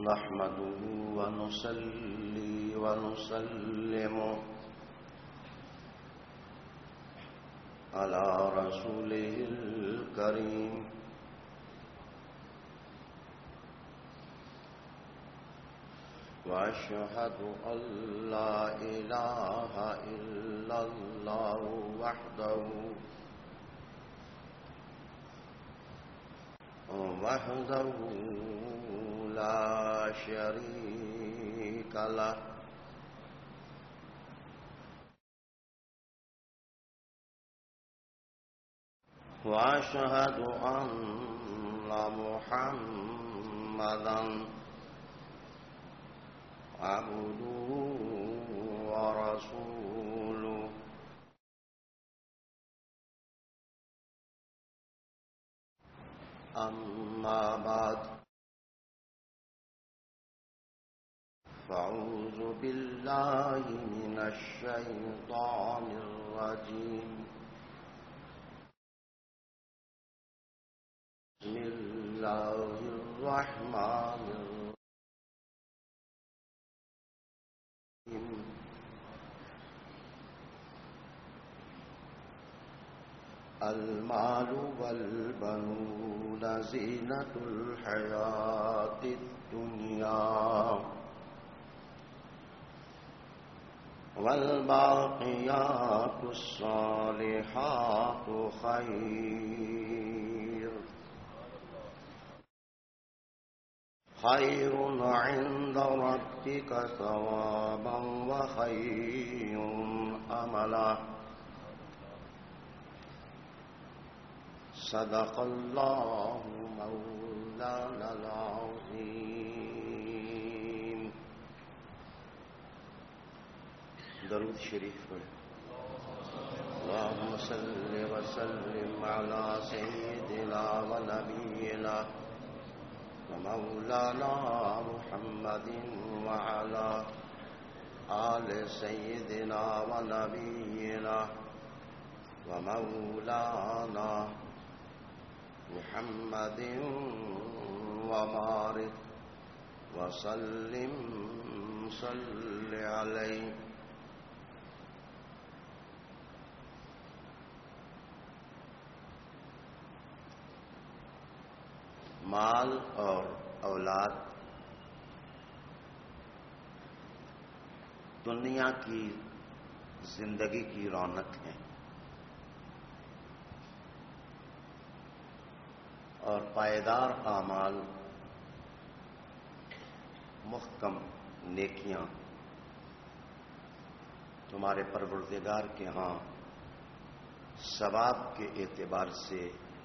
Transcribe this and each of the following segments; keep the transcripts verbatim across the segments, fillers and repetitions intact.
نحمده ونصلي ونسلم على رسوله الكريم وأشهد أن لا إله إلا الله وحده وحده لا شريك له وأشهد أن محمدا عبده ورسوله أما بعد فأعوذ بالله من الشيطان الرجيم بسم الله الرحمن الرحيم المال والبنون زينة الحياة الدنيا والباقيات الصالحات خير خير عند ربك ثوابا وخير أملا صدق الله مولانا العظيم. درود شریف پڑھیں. اللهم صل وسلم على سيدنا ونبينا ومولانا محمد وعلى آل سيدنا ونبينا ومولانا محمد وبارك وسلم صل عليه. مال اور اولاد دنیا کی زندگی کی رونق ہے اور پائیدار اعمال محکم نیکیاں تمہارے پروردگار کے ہاں ثواب کے اعتبار سے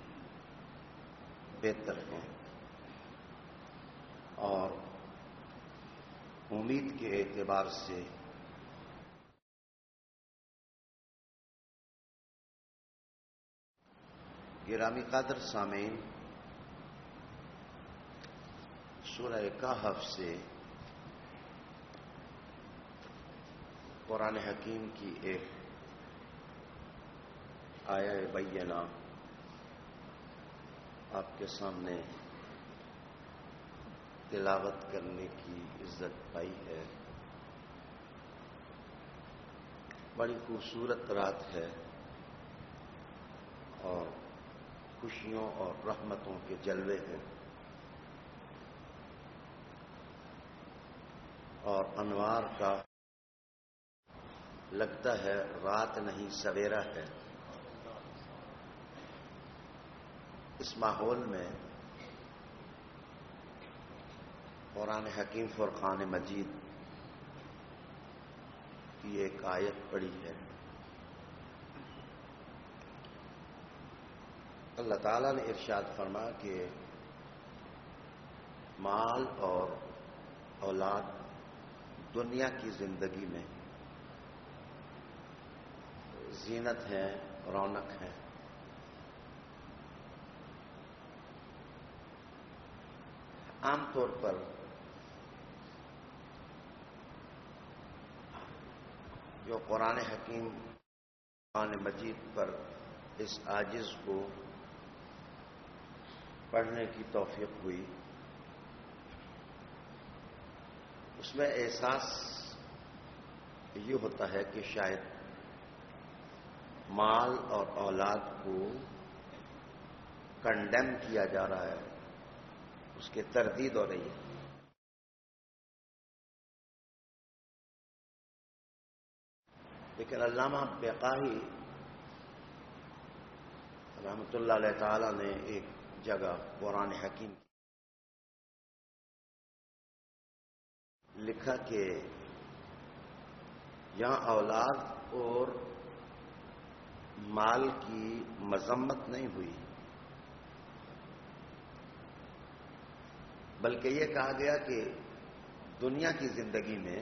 بہتر ہیں اور امید کے اعتبار سے گرامی قدر سامعین، سورہ کہف سے قرآن حکیم کی ایک آیہ بینہ آپ کے سامنے تلاوت کرنے کی عزت پائی ہے. بڑی خوبصورت رات ہے اور خوشیوں اور رحمتوں کے جلوے ہیں اور انوار کا لگتا ہے رات نہیں سویرا ہے. اس ماحول میں قرآن حکیم فرقان مجید کی ایک آیت پڑھی ہے. اللہ تعالیٰ نے ارشاد فرمایا کہ مال اور اولاد دنیا کی زندگی میں زینت ہے، رونق ہے. عام طور پر جو قرآن حکیم قرآن مجید پر اس عاجز کو پڑھنے کی توفیق ہوئی اس میں احساس یہ ہوتا ہے کہ شاید مال اور اولاد کو کنڈیم کیا جا رہا ہے، اس کی تردید ہو رہی ہے۔ لیکن علامہ بیقائی رحمۃ اللہ علیہ تعالی نے ایک جگہ قرآن حکیم لکھا کہ یہاں اولاد اور مال کی مذمت نہیں ہوئی، بلکہ یہ کہا گیا کہ دنیا کی زندگی میں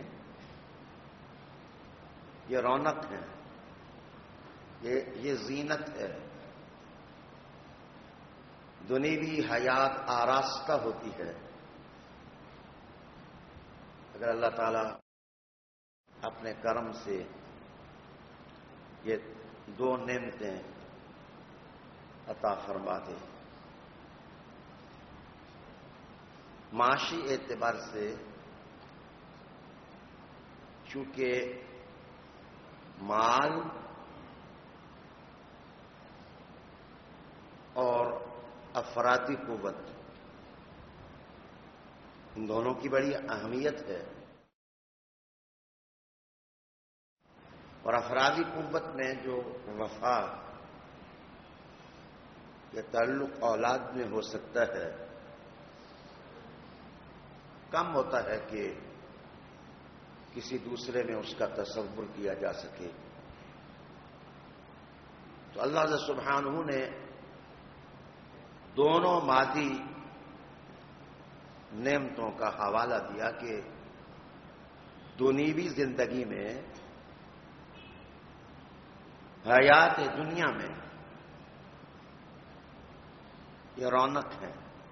یہ رونق ہے، یہ یہ زینت ہے، دنیوی حیات آراستہ ہوتی ہے اگر اللہ تعالیٰ اپنے کرم سے یہ دو نعمتیں عطا فرما دے۔ معاشی اعتبار سے چونکہ مال اور افرادی قوت ان دونوں کی بڑی اہمیت ہے، اور افرادی قوت میں جو وفا یا تعلق اولاد میں ہو سکتا ہے کم ہوتا ہے کہ کسی دوسرے میں اس کا تصور کیا جا سکے۔ تو اللہ سبحانہ نے دونوں مادی نعمتوں کا حوالہ دیا کہ دنیوی زندگی میں حیات دنیا میں یہ رونق ہے۔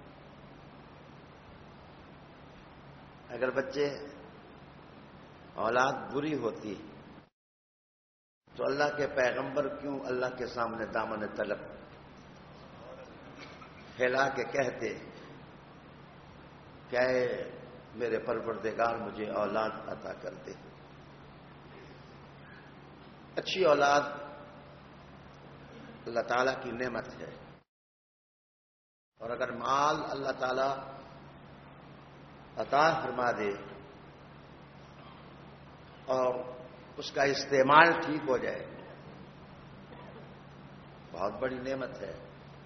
اگر بچے اولاد بری ہوتی تو اللہ کے پیغمبر کیوں اللہ کے سامنے دامن طلب پھیلا کے کہتے کہ اے میرے پروردگار مجھے اولاد عطا کر دے۔ اچھی اولاد اللہ تعالیٰ کی نعمت ہے، اور اگر مال اللہ تعالیٰ عطا فرما دے اور اس کا استعمال ٹھیک ہو جائے بہت بڑی نعمت ہے۔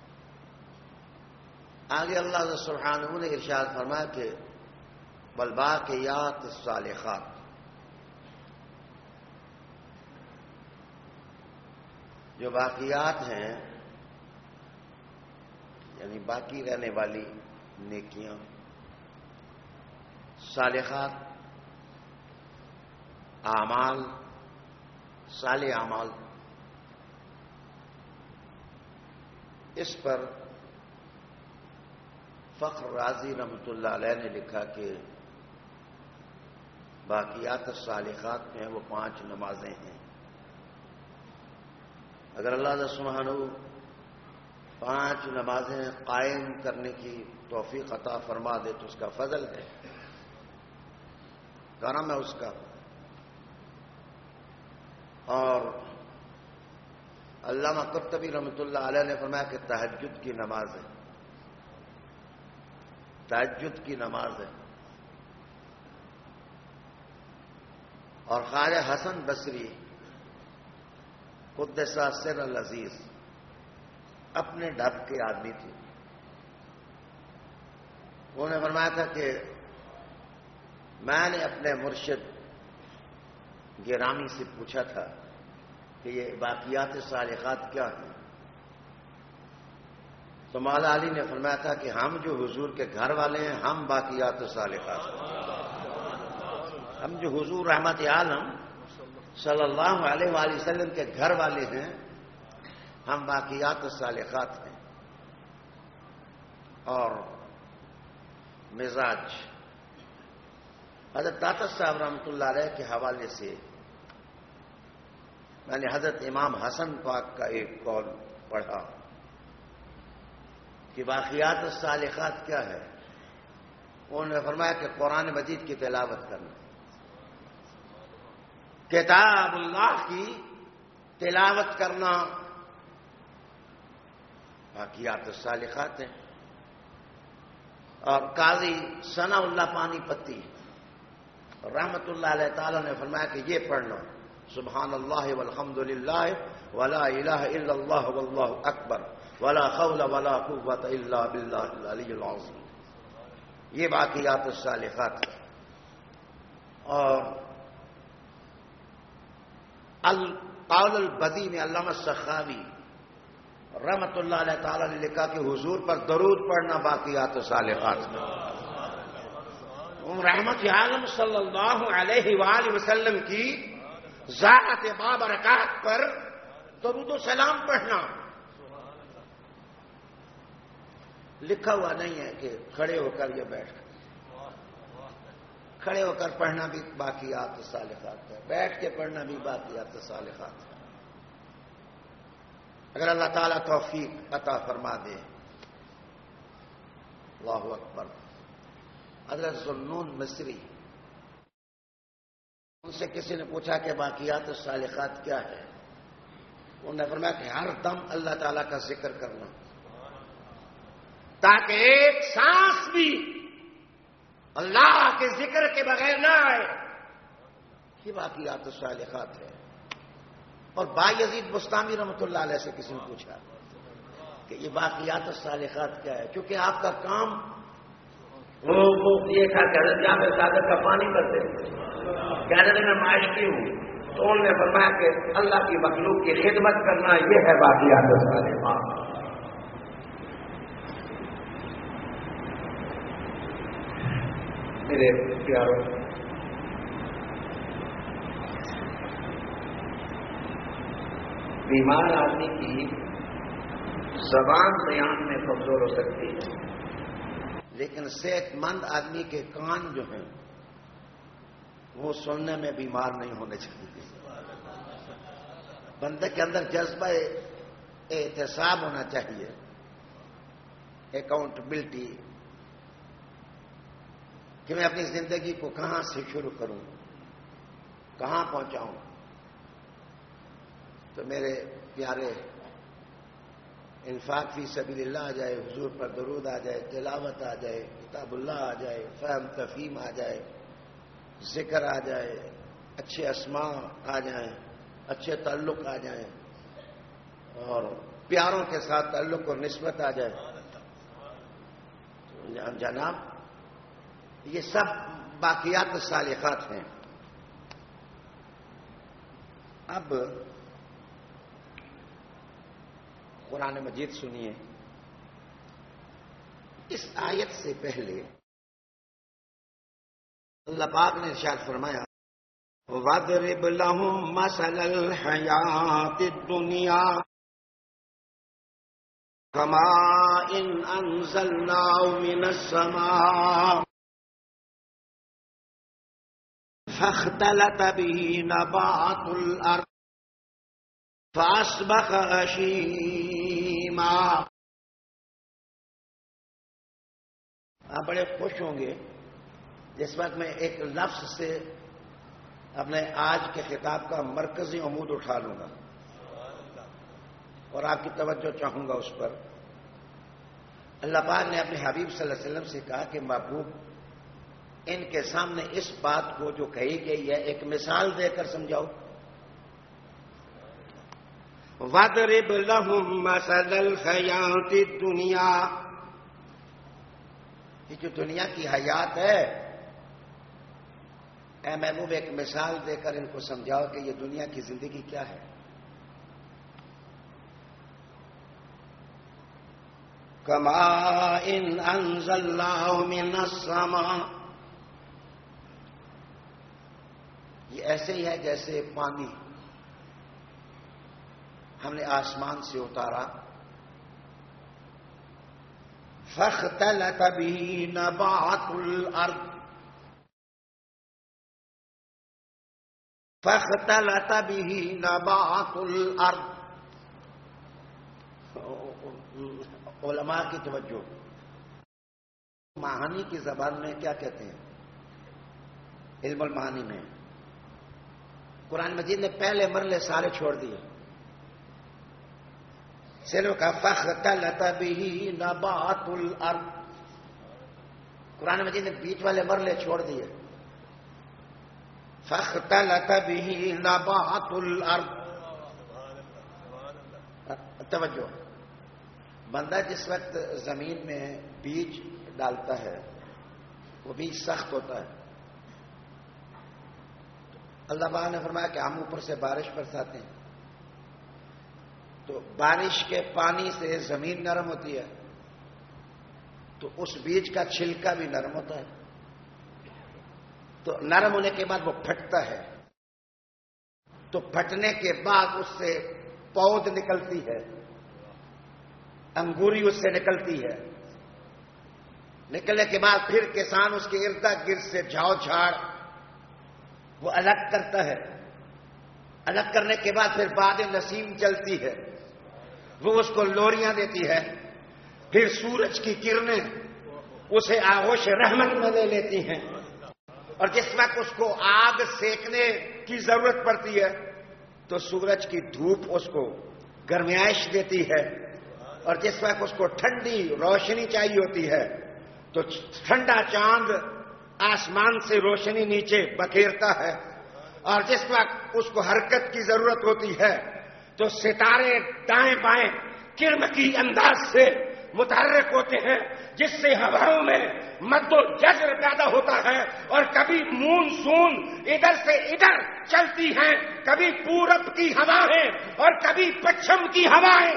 آگے اللہ سبحانہ نے ارشاد فرمایا کہ والباقیات الصالحات، جو باقیات ہیں یعنی باقی رہنے والی نیکیاں، صالحات اعمال، صالح اعمال، اس پر فخر رازی رحمۃ اللہ علیہ نے لکھا کہ باقیات الصالحات میں وہ پانچ نمازیں ہیں۔ اگر اللہ سبحانہ پانچ نمازیں قائم کرنے کی توفیق عطا فرما دے تو اس کا فضل ہے، کرم ہے اس کا۔ اور علامہ قرطبی رحمۃ اللہ علیہ نے فرمایا کہ تہجد کی نماز ہے، تہجد کی نماز ہے۔ اور خواجہ حسن بصری قدس سر العزیز اپنے ڈھب کے آدمی تھے، انہوں نے فرمایا تھا کہ میں نے اپنے مرشد گرامی سے پوچھا تھا کہ یہ باقیات صالحات کیا ہیں، تو مولا علی نے فرمایا تھا کہ ہم جو حضور کے گھر والے ہیں ہم باقیات صالحات ہیں، ہم جو حضور رحمت عالم صلی اللہ علیہ وآلہ وسلم کے گھر والے ہیں ہم باقیات صالحات ہیں۔ اور مزاج حضرت داتا صاحب رحمۃ اللہ علیہ کے حوالے سے میں نے حضرت امام حسن پاک کا ایک قول پڑھا کہ باقیات الصالحات کیا ہے؟ انہوں نے فرمایا کہ قرآن مجید کی تلاوت کرنا، کتاب اللہ کی تلاوت کرنا باقیات الصالحات ہیں۔ اور قاضی ثناء اللہ پانی پتی رحمت اللہ علیہ تعالی نے فرمایا کہ یہ پڑھنا، سبحان اللہ والحمد للہ ولا الہ الا اللہ واللہ اکبر ولا حول ولا قوۃ الا باللہ العلی العظیم، یہ باقیات الصالحات ہے۔ اور القول البدی میں علامہ سخاوی رحمت اللہ علیہ تعالی نے لکھا کہ حضور پر درود پڑھنا باقیات الصالحات ہے۔ رحمت عالم صلی اللہ علیہ وآلہ وسلم کی ذات بابرکات پر درود و سلام پڑھنا لکھا ہوا نہیں ہے کہ کھڑے ہو کر یا بیٹھ کر، کھڑے ہو کر پڑھنا بھی باقیات الصالحات ہے، بیٹھ کے پڑھنا بھی باقیات الصالحات ہے۔ اگر اللہ تعالیٰ توفیق عطا فرما دے، اللہ اکبر۔ حضرت ذوالنون مصری، ان سے کسی نے پوچھا کہ باقیات الصالحات کیا ہے؟ انہوں نے فرمایا کہ ہر دم اللہ تعالیٰ کا ذکر کرنا، تاکہ ایک سانس بھی اللہ کے ذکر کے بغیر نہ آئے، یہ باقیات الصالحات ہے۔ اور بایزید بستامی رحمۃ اللہ علیہ سے کسی نے پوچھا کہ یہ باقیات الصالحات کیا ہے؟ کیونکہ آپ کا کام وہ یہ تھا کہ جہاں پہ ساگر کا پانی بھرتے کہنے میں معاشی ہوں، تو انہوں نے فرمایا کہ اللہ کی مخلوق کی خدمت کرنا یہ ہے باقیات الصالحات۔ میرے پیاروں، بیمار آدمی کی زبان بیان میں کمزور ہو سکتی ہے، لیکن صحت مند آدمی کے کان جو ہیں وہ سننے میں بیمار نہیں ہونے چاہیے۔ بندے کے اندر جذبہ احتساب ہونا چاہیے، اکاؤنٹبلٹی، کہ میں اپنی زندگی کو کہاں سے شروع کروں، کہاں پہنچاؤں۔ تو میرے پیارے، انفاق فی سبیل اللہ آ جائے، حضور پر درود آ جائے، تلاوت آ جائے، کتاب اللہ آ جائے، فہم تفہیم آ جائے، ذکر آ جائے، اچھے اسماء آ جائیں، اچھے تعلق آ جائیں، اور پیاروں کے ساتھ تعلق اور نسبت آ جائے، جناب یہ سب باقیات الصالحات ہیں۔ اب قرآن مجید سنیے، اس آیت سے پہلے اللہ پاک نے ارشاد فرمایا وَاضْرِبْ لَهُم مَثَلَ الْحَيَاةِ الدُّنْيَا كَمَاءٍ أَنزَلْنَاهُ مِنَ السَّمَاءِ فَاخْتَلَطَ بِهِ نَبَاتُ الْأَرْضِ فَأَصْبَحَ هَشِيمًا۔ آپ بڑے خوش ہوں گے جس وقت میں ایک لفظ سے اپنے آج کے خطاب کا مرکزی عمود اٹھا لوں گا اور آپ کی توجہ چاہوں گا اس پر۔ اللہ پاک نے اپنے حبیب صلی اللہ علیہ وسلم سے کہا کہ محبوب ان کے سامنے اس بات کو جو کہی گئی ہے ایک مثال دے کر سمجھاؤ۔ وَاضْرِبْ لَهُم مَثَلَ الْحَيَاةِ الدُّنْيَا، یہ جو دنیا کی حیات ہے، اے محبوب ایک مثال دے کر ان کو سمجھاؤ کہ یہ دنیا کی زندگی کیا ہے۔ كَمَاءٍ أَنزَلْنَاهُ مِنَ السَّمَاءِ، یہ ایسے ہی ہے جیسے پانی ہم نے آسمان سے اتارا، فاختلط به نبات الارض فاختلط به نبات الارض۔ علماء کی توجہ، معانی کی زبان میں کیا کہتے ہیں؟ علم المعانی میں قرآن مجید نے پہلے مرلے سارے چھوڑ دیے. سیلو کا فاختلط بہ نبات الارض. قرآن مجید نے بیچ والے مرلے چھوڑ دیے. فاختلط بہ نبات الارض. توجہ، بندہ جس وقت زمین میں بیج ڈالتا ہے وہ بیج سخت ہوتا ہے. اللہ تعالیٰ نے فرمایا کہ ہم اوپر سے بارش برساتے ہیں تو بارش کے پانی سے زمین نرم ہوتی ہے تو اس بیج کا چھلکا بھی نرم ہوتا ہے. تو نرم ہونے کے بعد وہ پھٹتا ہے. تو پھٹنے کے بعد اس سے پود نکلتی ہے، انگوری اس سے نکلتی ہے. نکلنے کے بعد پھر کسان اس کے ارد گرد سے جھاڑ جھاڑ وہ الگ کرتا ہے. الگ کرنے کے بعد پھر باد نسیم چلتی ہے، وہ اس کو لوریاں دیتی ہے. پھر سورج کی کرنیں اسے آغوش رحمت میں لے لیتی ہیں، اور جس وقت اس کو آگ سیکنے کی ضرورت پڑتی ہے تو سورج کی دھوپ اس کو گرمائش دیتی ہے. اور جس وقت اس کو ٹھنڈی روشنی چاہیے ہوتی ہے تو ٹھنڈا چاند آسمان سے روشنی نیچے بکھیرتا ہے. اور جس وقت اس کو حرکت کی ضرورت ہوتی ہے تو ستارے دائیں بائیں کرم کی انداز سے متحرک ہوتے ہیں، جس سے ہواؤں میں مد و جزر پیدا ہوتا ہے. اور کبھی مونسون ادھر سے ادھر چلتی ہیں، کبھی پورب کی ہوائیں اور کبھی پچھم کی ہوائیں.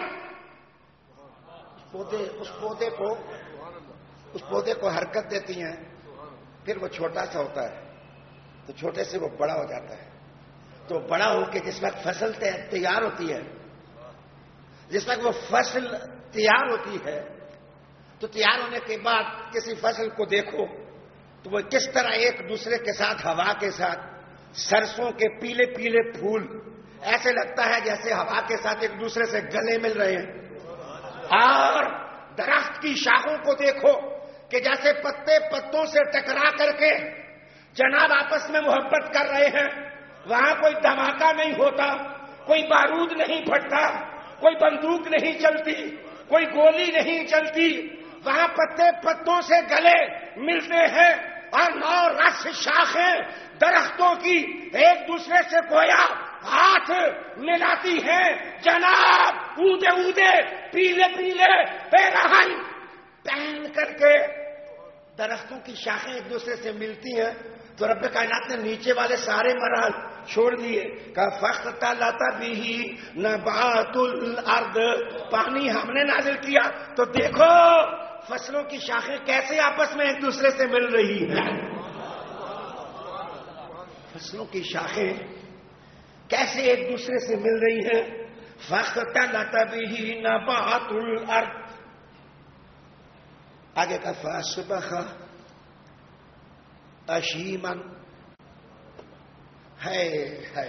پودے اس پودے کو اس پودے کو حرکت دیتی ہیں. پھر وہ چھوٹا سا ہوتا ہے تو چھوٹے سے وہ بڑا ہو جاتا ہے. تو بڑا ہو کے جس وقت فصل تیار ہوتی ہے جس وقت وہ فصل تیار ہوتی ہے تو تیار ہونے کے بعد کسی فصل کو دیکھو تو وہ کس طرح ایک دوسرے کے ساتھ ہوا کے ساتھ سرسوں کے پیلے پیلے پھول ایسے لگتا ہے جیسے ہوا کے ساتھ ایک دوسرے سے گلے مل رہے ہیں. اور درخت کی شاخوں کو دیکھو کہ جیسے پتے پتوں سے ٹکرا کر کے جناب آپس میں محبت کر رہے ہیں. وہاں کوئی دھماکہ نہیں ہوتا، کوئی بارود نہیں پھٹتا، کوئی بندوق نہیں چلتی، کوئی گولی نہیں چلتی. وہاں پتے پتوں سے گلے ملتے ہیں اور نو رس شاخیں درختوں کی ایک دوسرے سے گویا ہاتھ ملاتی ہیں. جناب اودے اودے پیلے پیلے پیراہن پہن کر کے درختوں کی شاخیں ایک دوسرے سے ملتی ہیں. تو رب کائنات نے نیچے والے سارے مراحل چھوڑ دیے. کا فاختلط بہ نبات الارض. پانی ہم نے نازل کیا تو دیکھو فصلوں کی شاخیں کیسے آپس میں ایک دوسرے سے مل رہی ہیں. فصلوں کی شاخیں کیسے ایک دوسرے سے مل رہی ہیں. فاختلط بہ نبات الارض. آگے کا فاصبح اشیمن ہے ہے.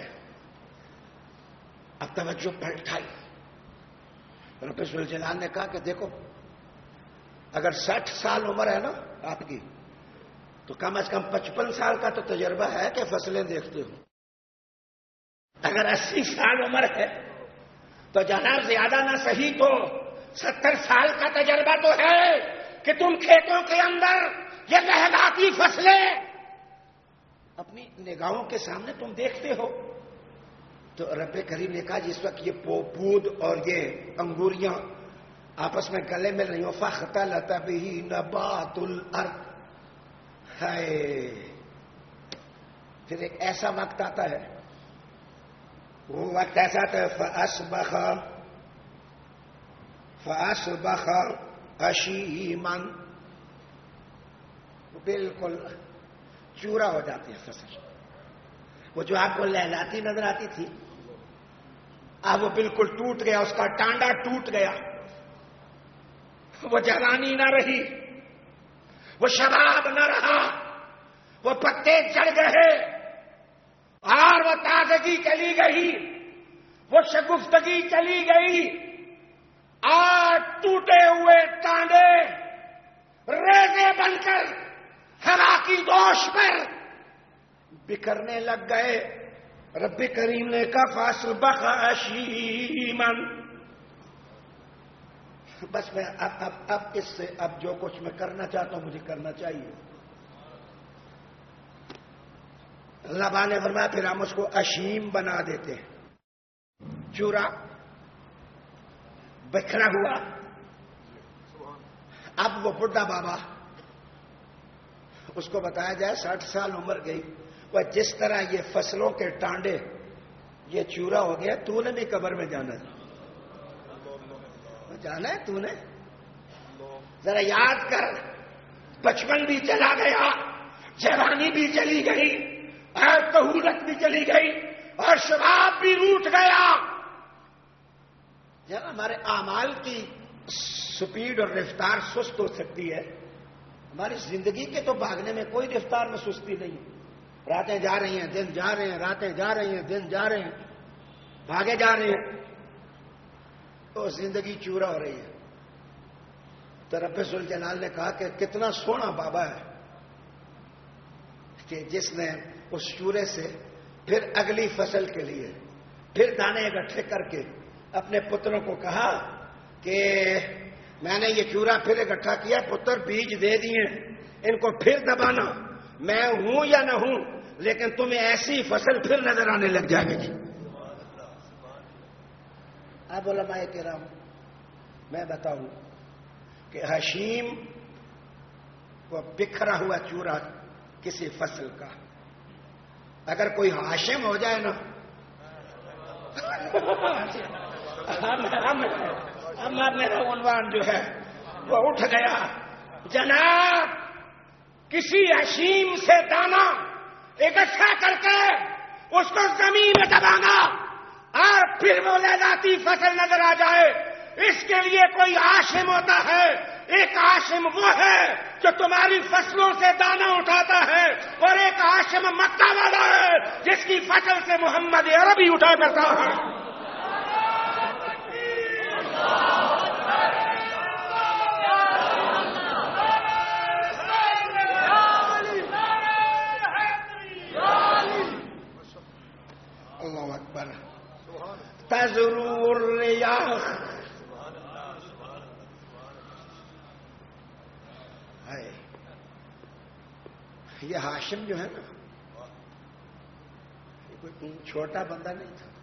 اب توجہ پلٹائی. رب ذوالجلال نے کہا کہ دیکھو اگر ساٹھ سال عمر ہے نا آپ کی تو کم از کم پچپن سال کا تو تجربہ ہے کہ فصلیں دیکھتے ہو. اگر اسی سال عمر ہے تو جناب زیادہ نہ صحیح تو ستر سال کا تجربہ تو ہے کہ تم کھیتوں کے اندر یہ لہلاتی فصلیں اپنی نگاہوں کے سامنے تم دیکھتے ہو. تو رب کریم نے کہا جس وقت یہ پود اور یہ انگوریاں آپس میں گلے مل رہی ہوں فاختلط بہ نبات الارض. ہے پھر ایک ایسا وقت آتا ہے، وہ وقت ایسا آتا ہے فاصبح فاصبح اشیمن. بالکل چورا ہو جاتی ہے فصل. وہ جو آپ کو لہلاتی نظر آتی تھی اب وہ بالکل ٹوٹ گیا، اس کا ٹانڈا ٹوٹ گیا. وہ جوانی نہ رہی، وہ شباب نہ رہا، وہ پتے جڑ گئے اور وہ تازگی چلی گئی، وہ شگفتگی چلی گئی اور ٹوٹے ہوئے ٹانڈے ریزے بن کر ہوا کی دوش پر بکھرنے لگ گئے. رب کریم نے کہا فاصبح حشیما. بس میں اب اب اب اس سے اب جو کچھ میں کرنا چاہتا ہوں مجھے کرنا چاہیے. اللہ نے فرمایا پھر ہم اس کو اشیم بنا دیتے ہیں. چورا بکھرا ہوا. اب وہ بڈھا بابا اس کو بتایا جائے ساٹھ سال عمر گئی, وہ جس طرح یہ فصلوں کے ٹانڈے یہ چورا ہو گیا, تو نے بھی قبر میں جانا ہے. جانا ہے تو نے, ذرا یاد کر. بچپن بھی چلا گیا, جوانی بھی چلی گئی, اور کہولت بھی چلی گئی, اور شباب بھی روٹ گیا. ذرا ہمارے اعمال کی سپیڈ اور رفتار سست ہو سکتی ہے, ہماری زندگی کے تو بھاگنے میں کوئی رفتار میں سستی نہیں. راتیں جا رہی ہیں, دن جا رہے ہیں, راتیں جا رہی ہیں, دن جا رہے ہیں, بھاگے جا رہے ہیں, تو زندگی چورا ہو رہی ہے. تو رب ذوالجلال نے کہا کہ کتنا سونا بابا ہے کہ جس نے اس چورے سے پھر اگلی فصل کے لیے پھر دانے اکٹھے کر کے اپنے پتروں کو کہا کہ میں نے یہ چورا پھر اکٹھا کیا, پتر بیج دے دیے, ان کو پھر دبانا. میں ہوں یا نہ ہوں لیکن تمہیں ایسی فصل پھر نظر آنے لگ جائے گی. اب علماء کرام میں بتاؤں کہ حشیم وہ بکھرا ہوا چورا کسی فصل کا, اگر کوئی ہاشم ہو جائے نا اب میرا عنوان جو ہے وہ اٹھ گیا. جناب کسی حشیم سے دانا اکٹھا کر کے اس کو زمین میں دبانا اور پھر وہ لہلاتی فصل نظر آ جائے, اس کے لیے کوئی عاشم ہوتا ہے. ایک عاشم وہ ہے جو تمہاری فصلوں سے دانا اٹھاتا ہے, اور ایک عاشم مکہ والا ہے جس کی فصل سے محمد عربی اٹھا کرتا ہے. اللہ اکبر. تزرو الریاح, یہ ہاشم جو ہے نا یہ کوئی چھوٹا بندہ نہیں تھا,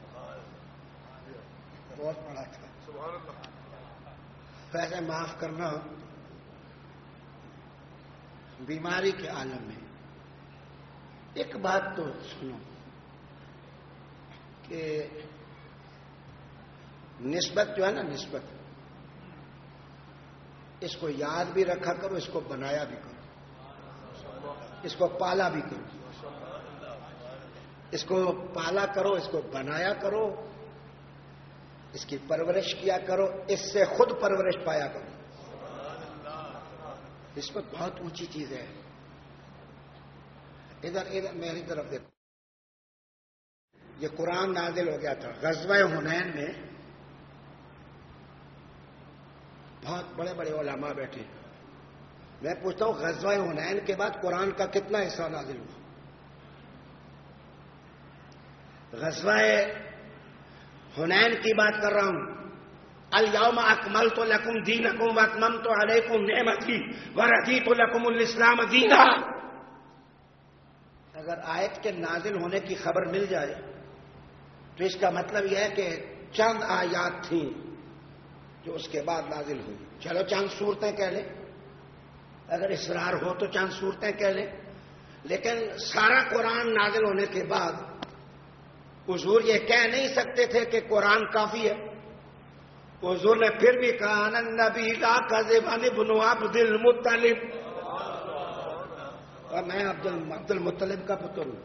بہت بڑا تھا. ویسے معاف کرنا, بیماری کے عالم میں ایک بات تو سنو کہ نسبت جو ہے نا, نسبت اس کو یاد بھی رکھا کرو, اس کو بنایا بھی کرو, اس کو پالا بھی کرو. اس کو پالا کرو, اس کو بنایا کرو, اس کی پرورش کیا کرو, اس سے خود پرورش پایا کرو. نسبت بہت اونچی چیز ہے. ادھر ادھر میری طرف دیکھو, یہ قرآن نازل ہو گیا تھا غزوہ حنین میں. بہت بڑے بڑے علماء بیٹھے. میں پوچھتا ہوں غزوہ حنین کے بعد قرآن کا کتنا حصہ نازل ہوا؟ غزوہ حنین کی بات کر رہا ہوں. الیوم اکملت لکم دینکم واتممت علیکم نعمتی ورضیت لکم الاسلام دینا. اگر آیت کے نازل ہونے کی خبر مل جائے تو اس کا مطلب یہ ہے کہ چند آیات تھیں جو اس کے بعد نازل ہوئی. چلو چند صورتیں کہہ لیں, اگر اصرار ہو تو چند صورتیں کہہ لیں, لیکن سارا قرآن نازل ہونے کے بعد حضور یہ کہہ نہیں سکتے تھے کہ قرآن کافی ہے. حضور نے پھر بھی کہا النبی لا کذب ابن عبد المطلب, اور میں عبد المطلب کا پتر ہوں.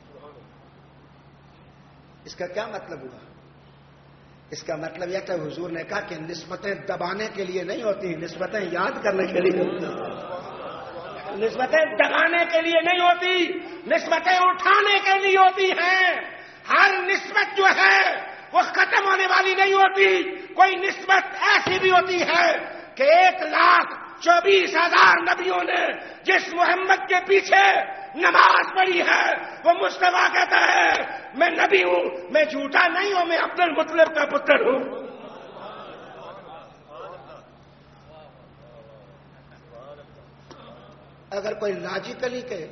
اس کا کیا مطلب ہوا؟ اس کا مطلب یہ کہ حضور نے کہا کہ نسبتیں دبانے کے لیے نہیں ہوتی, نسبتیں یاد کرنے کے لیے ہوتی ہیں. نسبتیں دبانے کے لیے نہیں ہوتی, نسبتیں اٹھانے کے لیے ہوتی ہیں. ہر نسبت جو ہے وہ ختم ہونے والی نہیں ہوتی. کوئی نسبت ایسی بھی ہوتی ہے کہ ایک لاکھ چوبیس ہزار نبیوں نے جس محمد کے پیچھے نماز پڑھی ہے وہ مصطفیٰ کہتا ہے میں نبی ہوں، میں جھوٹا نہیں ہوں، میں عبد المطلب کا پتر ہوں۔ اگر کوئی لاجیکلی کہے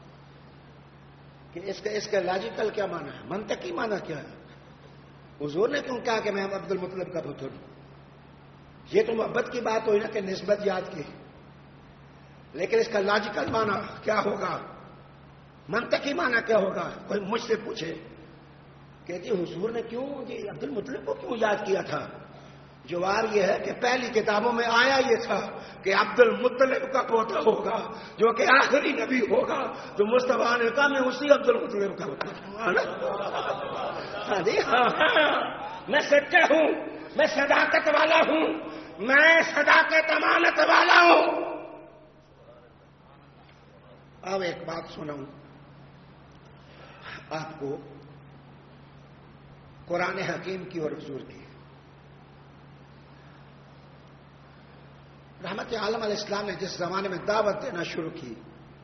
کہ اس کا اس کا لاجیکل کیا معنی ہے، منطقی معنی کیا ہے، حضور نے کیوں کہا کہ میں عبد المطلب کا پتر ہوں؟ یہ تو محبت کی بات ہوئی نا کہ نسبت یاد کی، لیکن اس کا لاجیکل معنی کیا ہوگا، منطقی معنی کیا ہوگا؟ کوئی مجھ سے پوچھے کہ جی حضور نے کیوں جی عبد المطلب کو کیوں یاد کیا تھا؟ جواب یہ ہے کہ پہلی کتابوں میں آیا یہ تھا کہ عبد المطلب کا پوتا ہوگا جو کہ آخری نبی ہوگا، تو مصطفیٰ نے کہا میں اسی عبد المطلب کا پوتا ہوں۔ ہاں جی ہاں ہاں میں سچا ہوں، میں صداقت والا ہوں، میں صداقت امانت والا ہوں۔ اب ایک بات سناؤں آپ کو قرآن حکیم کی اور حضور کی۔ رحمت عالم علیہ السلام نے جس زمانے میں دعوت دینا شروع کی،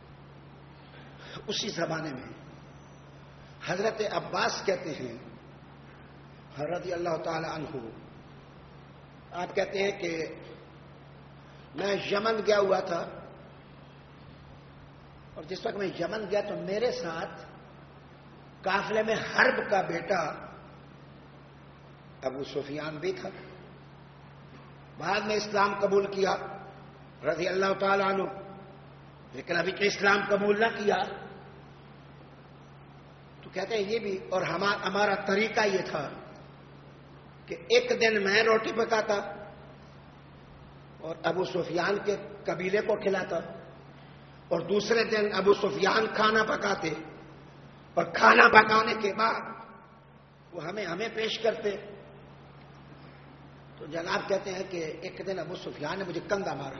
اسی زمانے میں حضرت عباس کہتے ہیں رضی اللہ تعالی عنہ، آپ کہتے ہیں کہ میں یمن گیا ہوا تھا، اور جس وقت میں یمن گیا تو میرے ساتھ قافلے میں حرب کا بیٹا ابو سفیان بھی تھا، بعد میں اسلام قبول کیا رضی اللہ تعالی عنہ، لیکن ابھی تو اسلام قبول نہ کیا۔ تو کہتے ہیں یہ بھی، اور ہمارا طریقہ یہ تھا کہ ایک دن میں روٹی پکاتا اور ابو سفیان کے قبیلے کو کھلاتا، اور دوسرے دن ابو سفیان کھانا پکاتے، اور کھانا پکانے کے بعد وہ ہمیں ہمیں پیش کرتے۔ تو جناب کہتے ہیں کہ ایک دن ابو سفیان نے مجھے کندھا مارا،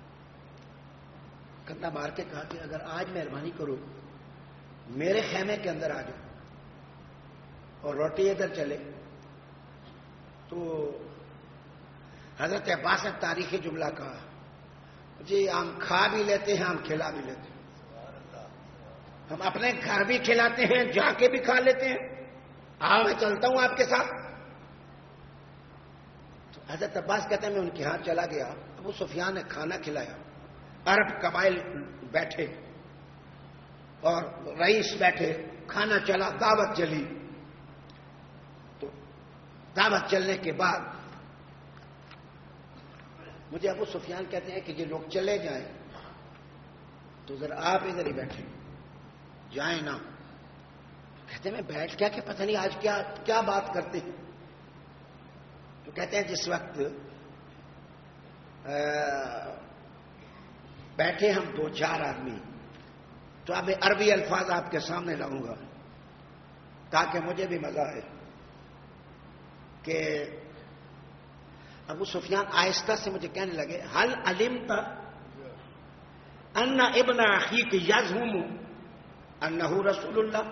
کندھا مار کے کہا کہ اگر آج مہربانی کرو میرے خیمے کے اندر آ جاؤ اور روٹی ادھر چلے۔ تو حضرت عباس نے تاریخی جملہ کہا، جی ہم کھا بھی لیتے ہیں، ہم کھلا بھی لیتے ہیں، ہم اپنے گھر بھی کھلاتے ہیں، جا کے بھی کھا لیتے ہیں، آؤ میں چلتا ہوں آپ کے ساتھ۔ تو حضرت عباس کہتے ہیں میں ان کے ہاں چلا گیا، ابو سفیان نے کھانا کھلایا، عرب قبائل بیٹھے اور رئیس بیٹھے، کھانا چلا، دعوت چلی۔ تو دعوت چلنے کے بعد مجھے ابو سفیان کہتے ہیں کہ یہ لوگ چلے جائیں تو ذرا آپ ادھر ہی بیٹھیں، جائیں نا۔ کہتے ہیں میں بیٹھ گیا کہ پتہ نہیں آج کیا کیا بات کرتے ہیں۔ تو کہتے ہیں جس وقت بیٹھے ہم دو چار آدمی، تو اب میں عربی الفاظ آپ کے سامنے لاؤں گا تاکہ مجھے بھی مزہ آئے، کہ ابو سفیان آہستہ سے مجھے کہنے لگے حل علمت ان ابن اخیک یزعم انہ رسول اللہ،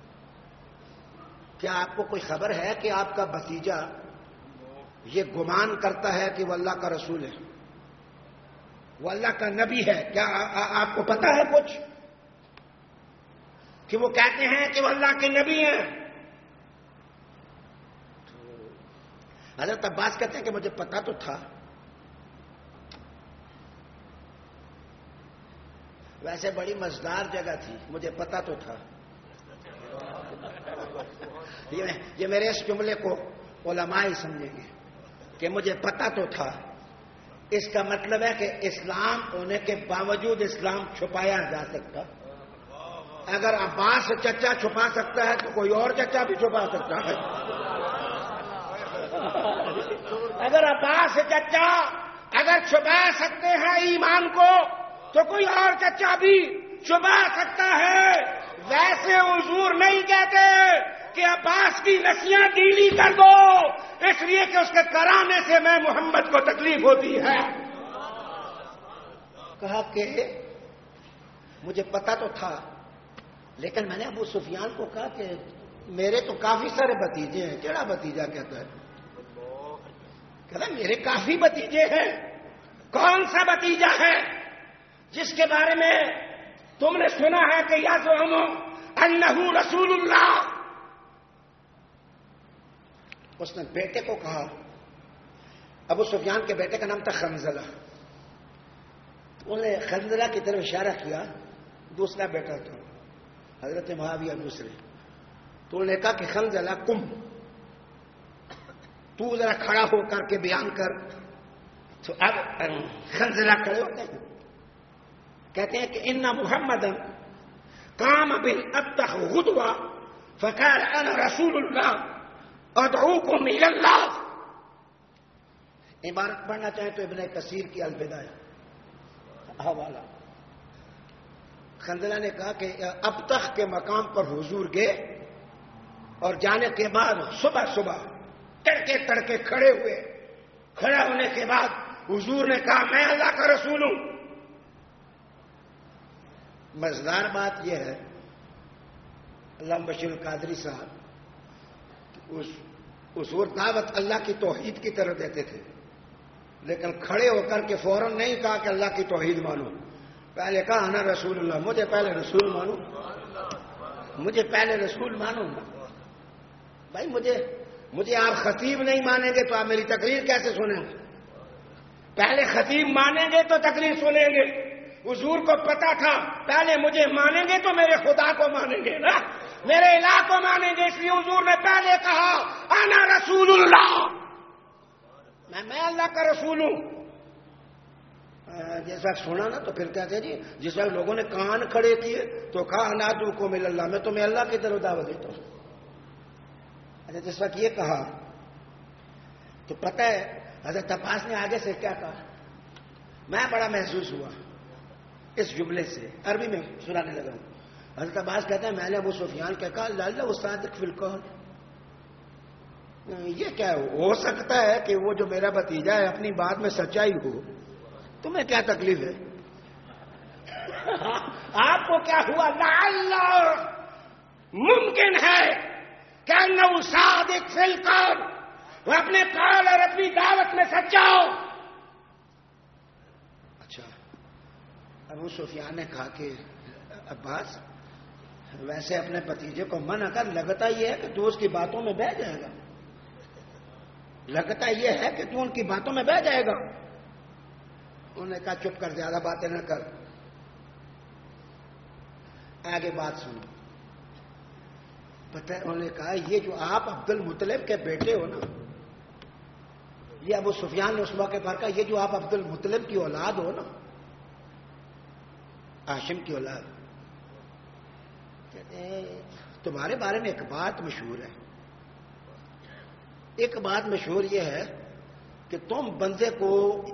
کیا آپ کو کوئی خبر ہے کہ آپ کا بھتیجا یہ گمان کرتا ہے کہ وہ اللہ کا رسول ہے، وہ اللہ کا نبی ہے؟ کیا آپ کو پتا ہے کچھ کہ وہ کہتے ہیں کہ وہ اللہ کے نبی ہیں؟ حضرت عباس کہتے ہیں کہ مجھے پتا تو تھا، ویسے بڑی مزدار جگہ تھی، مجھے پتا تو تھا۔ یہ میرے اس جملے کو علماء ہی سمجھیں گے کہ مجھے پتا تو تھا، اس کا مطلب ہے کہ اسلام ہونے کے باوجود اسلام چھپایا جا سکتا۔ اگر عباس چچا چھپا سکتا ہے تو کوئی اور چچا بھی چھپا سکتا ہے۔ اگر عباس چچا اگر چھپا سکتے ہیں ایمان کو تو کوئی اور چچا بھی چھپا سکتا ہے۔ ویسے حضور نہیں کہتے کہ عباس کی نسیاں ڈیلی کر دو اس لیے کہ اس کے کرانے سے میں محمد کو تکلیف ہوتی ہے۔ کہا کہ مجھے پتا تو تھا، لیکن میں نے ابو سفیان کو کہا کہ میرے تو کافی سارے بھتیجے ہیں۔ کیڑا بھتیجا کہتا ہے؟ کہتا میرے کافی بھتیجے ہیں، کون سا بتیجا ہے جس کے بارے میں تم نے سنا ہے کہ یزعم انہ رسول اللہ؟ اس نے بیٹے کو کہا، ابو سفیان کے بیٹے کا نام تھا خنزلہ، انہوں نے خنزلہ کی طرف اشارہ کیا، دوسرا بیٹا تھا حضرت معاویہ دوسرے، تو انہوں نے کہا کہ خنزلہ کم، تو ذرا کھڑا ہو کر کے بیان کر۔ تو اب خنزلہ کھڑے ہوتے ہیں، کہتے ہیں کہ ان محمد قام بالابتخ غدوہ فقال انا رسول اللہ ادعوکم الی اللہ۔ عبارت پڑھنا چاہیں تو ابن کثیر کی البدایہ حوالہ۔ خنزلہ نے کہا کہ ابتخ کے مقام پر حضور گئے اور جانے کے بعد صبح صبح تڑکے تڑکے کھڑے ہوئے، کھڑا ہونے کے بعد حضور نے کہا میں اللہ کا رسول ہوں۔ مزدار بات یہ ہے، علامہ بشیر القادری صاحب اس حضور دعوت اللہ کی توحید کی طرف دیتے تھے، لیکن کھڑے ہو کر کے فوراً نہیں کہا کہ اللہ کی توحید مانو، پہلے کہا انا رسول اللہ، مجھے پہلے رسول مانو، مجھے پہلے رسول مانو۔ بھائی مجھے مجھے آپ خطیب نہیں مانیں گے تو آپ میری تقریر کیسے سنیں گے؟ پہلے خطیب مانیں گے تو تقریر سنیں گے۔ حضور کو پتا تھا پہلے مجھے مانیں گے تو میرے خدا کو مانیں گے نا، میرے الہ کو مانیں گے، اس لیے حضور نے پہلے کہا انا رسول اللہ، میں میں اللہ کا رسول ہوں۔ جیسا سنا نا تو پھر کہتے ہیں جی جس وقت لوگوں نے کان کھڑے کیے تو کہا انادعوکم الی اللہ، میں تمہیں اللہ کی طرف دعوت دیتا ہوں۔ اچھا جس وقت یہ کہا تو پتہ ہے حضرت عباس نے آگے سے کیا کہا، میں بڑا محسوس ہوا اس جملے سے، عربی میں سنانے لگا ہوں۔ حضرت عباس کہتے ہیں میں نے ابو سفیان کیا کہا لعلہ صادق فی القول، یہ کیا ہو سکتا ہے کہ وہ جو میرا بھتیجا ہے اپنی بات میں سچائی ہو، تمہیں کیا تکلیف ہے؟ آپ کو کیا ہوا؟ لعلہ ممکن ہے کہ انہ صادق فی القول، وہ اپنے قول اور اپنی دعوت میں سچا ہو۔ اچھا ابو سفیان نے کہا کہ عباس ویسے اپنے بھتیجے کو منع کر، لگتا یہ ہے کہ تو اس کی باتوں میں بہ جائے گا، لگتا یہ ہے کہ تو ان کی باتوں میں بہ جائے گا۔ انہوں نے کہا چپ کر، زیادہ باتیں نہ کر، آگے بات سنو۔ پتہ ہے انہوں نے کہا یہ جو آپ عبد المطلب کے بیٹے ہو نا، یہ ابو سفیان نے اس موقع پر کہا یہ جو آپ عبد المطلب کی اولاد ہو نا، ہاشم کی اولاد، تمہارے بارے میں ایک بات مشہور ہے، ایک بات مشہور یہ ہے کہ تم بندے کو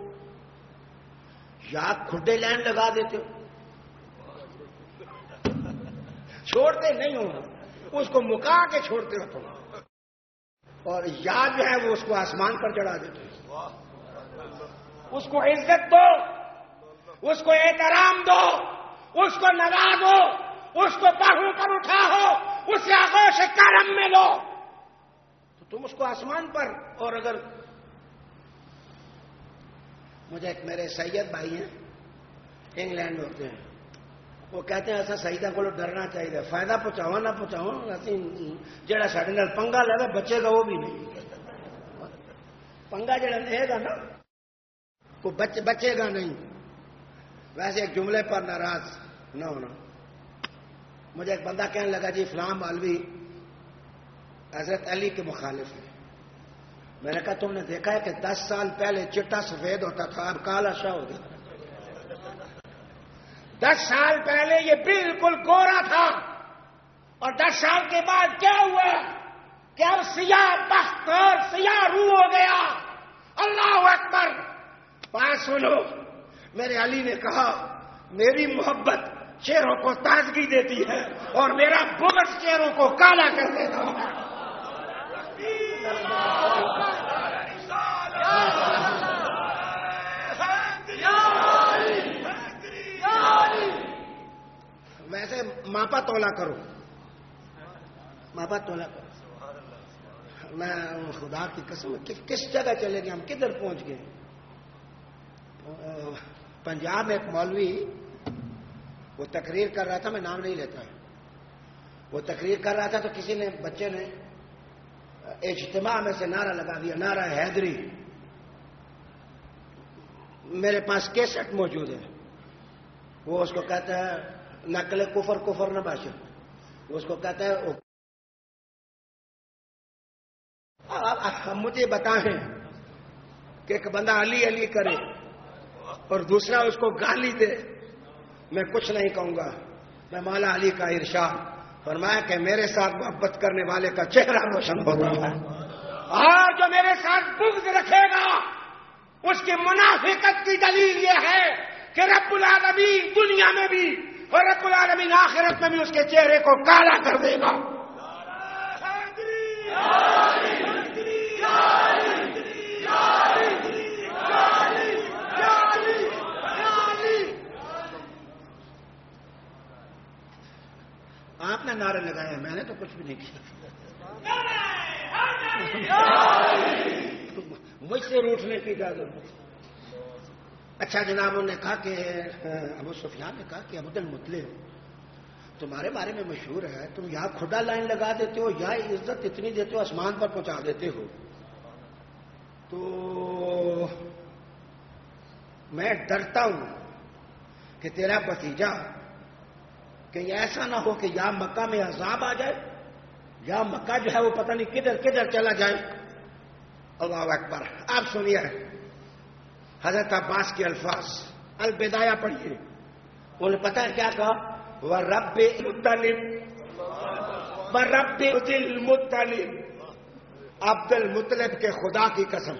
یا کھڈے لین لگا دیتے ہو، چھوڑتے نہیں ہو، اس کو مکا کے چھوڑتے ہو تم، اور یا جو ہے وہ اس کو آسمان پر چڑھا دیتے ہو۔ اس کو عزت دو، اس کو احترام دو، اس کو نوازو، اس کو باہوں پر اٹھاؤ، اسے آغوش کرم میں لو، تو تم اس کو آسمان پر۔ اور اگر مجھے ایک میرے سید بھائی ہیں انگلینڈ میں ہوتے ہیں، وہ کہتے ہیں ایسا سیدہ کو ڈرنا چاہیے، فائدہ پہنچاؤ نہ پہنچاؤ، جڑا ساڈے نال پنگا لے بچے گا وہ بھی نہیں، پنگا جڑا لے گا نا وہ بچ بچے گا نہیں۔ ویسے ایک جملے پر ناراض نہ ہونا، مجھے ایک بندہ کہنے لگا جی فلاں مولوی حضرت علی کے مخالف ہے۔ میں نے کہا تم نے دیکھا ہے کہ دس سال پہلے چٹا سفید ہوتا تھا، اب کالا شاہ ہو گیا۔ دس سال پہلے یہ بالکل گورا تھا، اور دس سال کے بعد کیا ہوا کہ اب سیاہ بخت اور سیاہ روح ہو گیا۔ اللہ اکبر۔ بات سنو، میرے علی نے کہا میری محبت چہروں کو تازگی دیتی ہے اور میرا بغض چہروں کو کالا کر دیتا ہے۔ ویسے ماپا تولا کرو، ماپا تولا کرو۔ میں خدا کی قسم کس جگہ چلے گئے، ہم کدھر پہنچ گئے؟ پنجاب میں ایک مولوی وہ تقریر کر رہا تھا، میں نام نہیں لیتا، وہ تقریر کر رہا تھا تو کسی نے بچے نے اجتماع میں سے نعرہ لگا دیا، نعرہ حیدری. میرے پاس کیسٹ موجود ہے. وہ اس کو کہتا ہے نقل کفر کفر نہ باشد. وہ اس کو کہتا ہے مجھے بتائیں کہ ایک بندہ علی علی کرے اور دوسرا اس کو گالی دے، میں کچھ نہیں کہوں گا. میں مولا علی کا ارشاد فرمایا کہ میرے ساتھ محبت کرنے والے کا چہرہ روشن ہوتا ہے، اور جو میرے ساتھ بغض رکھے گا اس کی منافقت کی دلیل یہ ہے کہ رب العالمین دنیا میں بھی اور رب العالمین آخرت میں بھی اس کے چہرے کو کالا کر دے گا. آپ نے نعرے لگائے، میں نے تو کچھ بھی نہیں کیا. مجھ سے روٹنے کی اجازت. اچھا جناب، انہوں نے کہا کہ ابو سفیان نے کہا کہ عبد المطلب تمہارے بارے میں مشہور ہے، تم یہاں کھڈا لائن لگا دیتے ہو، یا عزت اتنی دیتے ہو آسمان پر پہنچا دیتے ہو. تو میں ڈرتا ہوں کہ تیرا بھتیجا کہ ایسا نہ ہو کہ یا مکہ میں عذاب آ جائے یا مکہ جو ہے وہ پتہ نہیں کدھر کدھر چلا جائے. اللہ اکبر. آپ سنیے حضرت عباس کے الفاظ، البدایہ پڑھیے. انہوں نے پتہ ہے کیا کہا؟ وَرَبِّ مُطَّلِبْ وَرَبِّ عبد المطلب، عبد المطلب کے خدا کی قسم.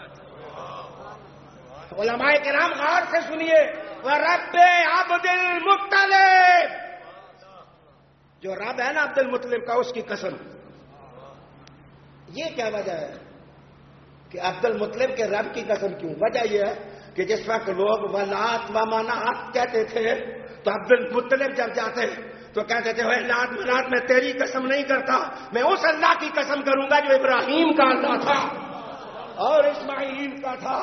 علماء کرام غور سے سنیے، وَرَبِّ عبد المطلب، جو رب ہے نا عبد المطلب کا، اس کی قسم. یہ کیا وجہ ہے کہ عبد المطلب کے رب کی قسم کیوں؟ وجہ یہ ہے کہ جس وقت لوگ ولات و منات کہتے تھے تو عبد المطلب جب جاتے تو کہتے تھے اے لات منات میں تیری قسم نہیں کرتا، میں اس اللہ کی قسم کروں گا جو ابراہیم کا اللہ تھا اور اسماعیل کا تھا.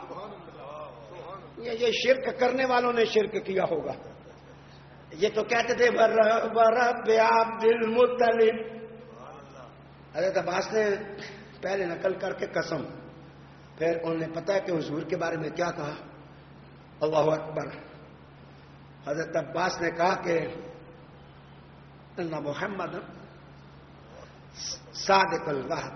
یہ شرک کرنے والوں نے شرک کیا ہوگا. یہ تو کہتے تھے رب عبد المطلب. حضرت عباس نے پہلے نقل کر کے قسم، پھر انہوں نے پتا کہ حضور کے بارے میں کیا کہا. اللہ اکبر. حضرت عباس نے کہا کہ ان محمد صادق الوعد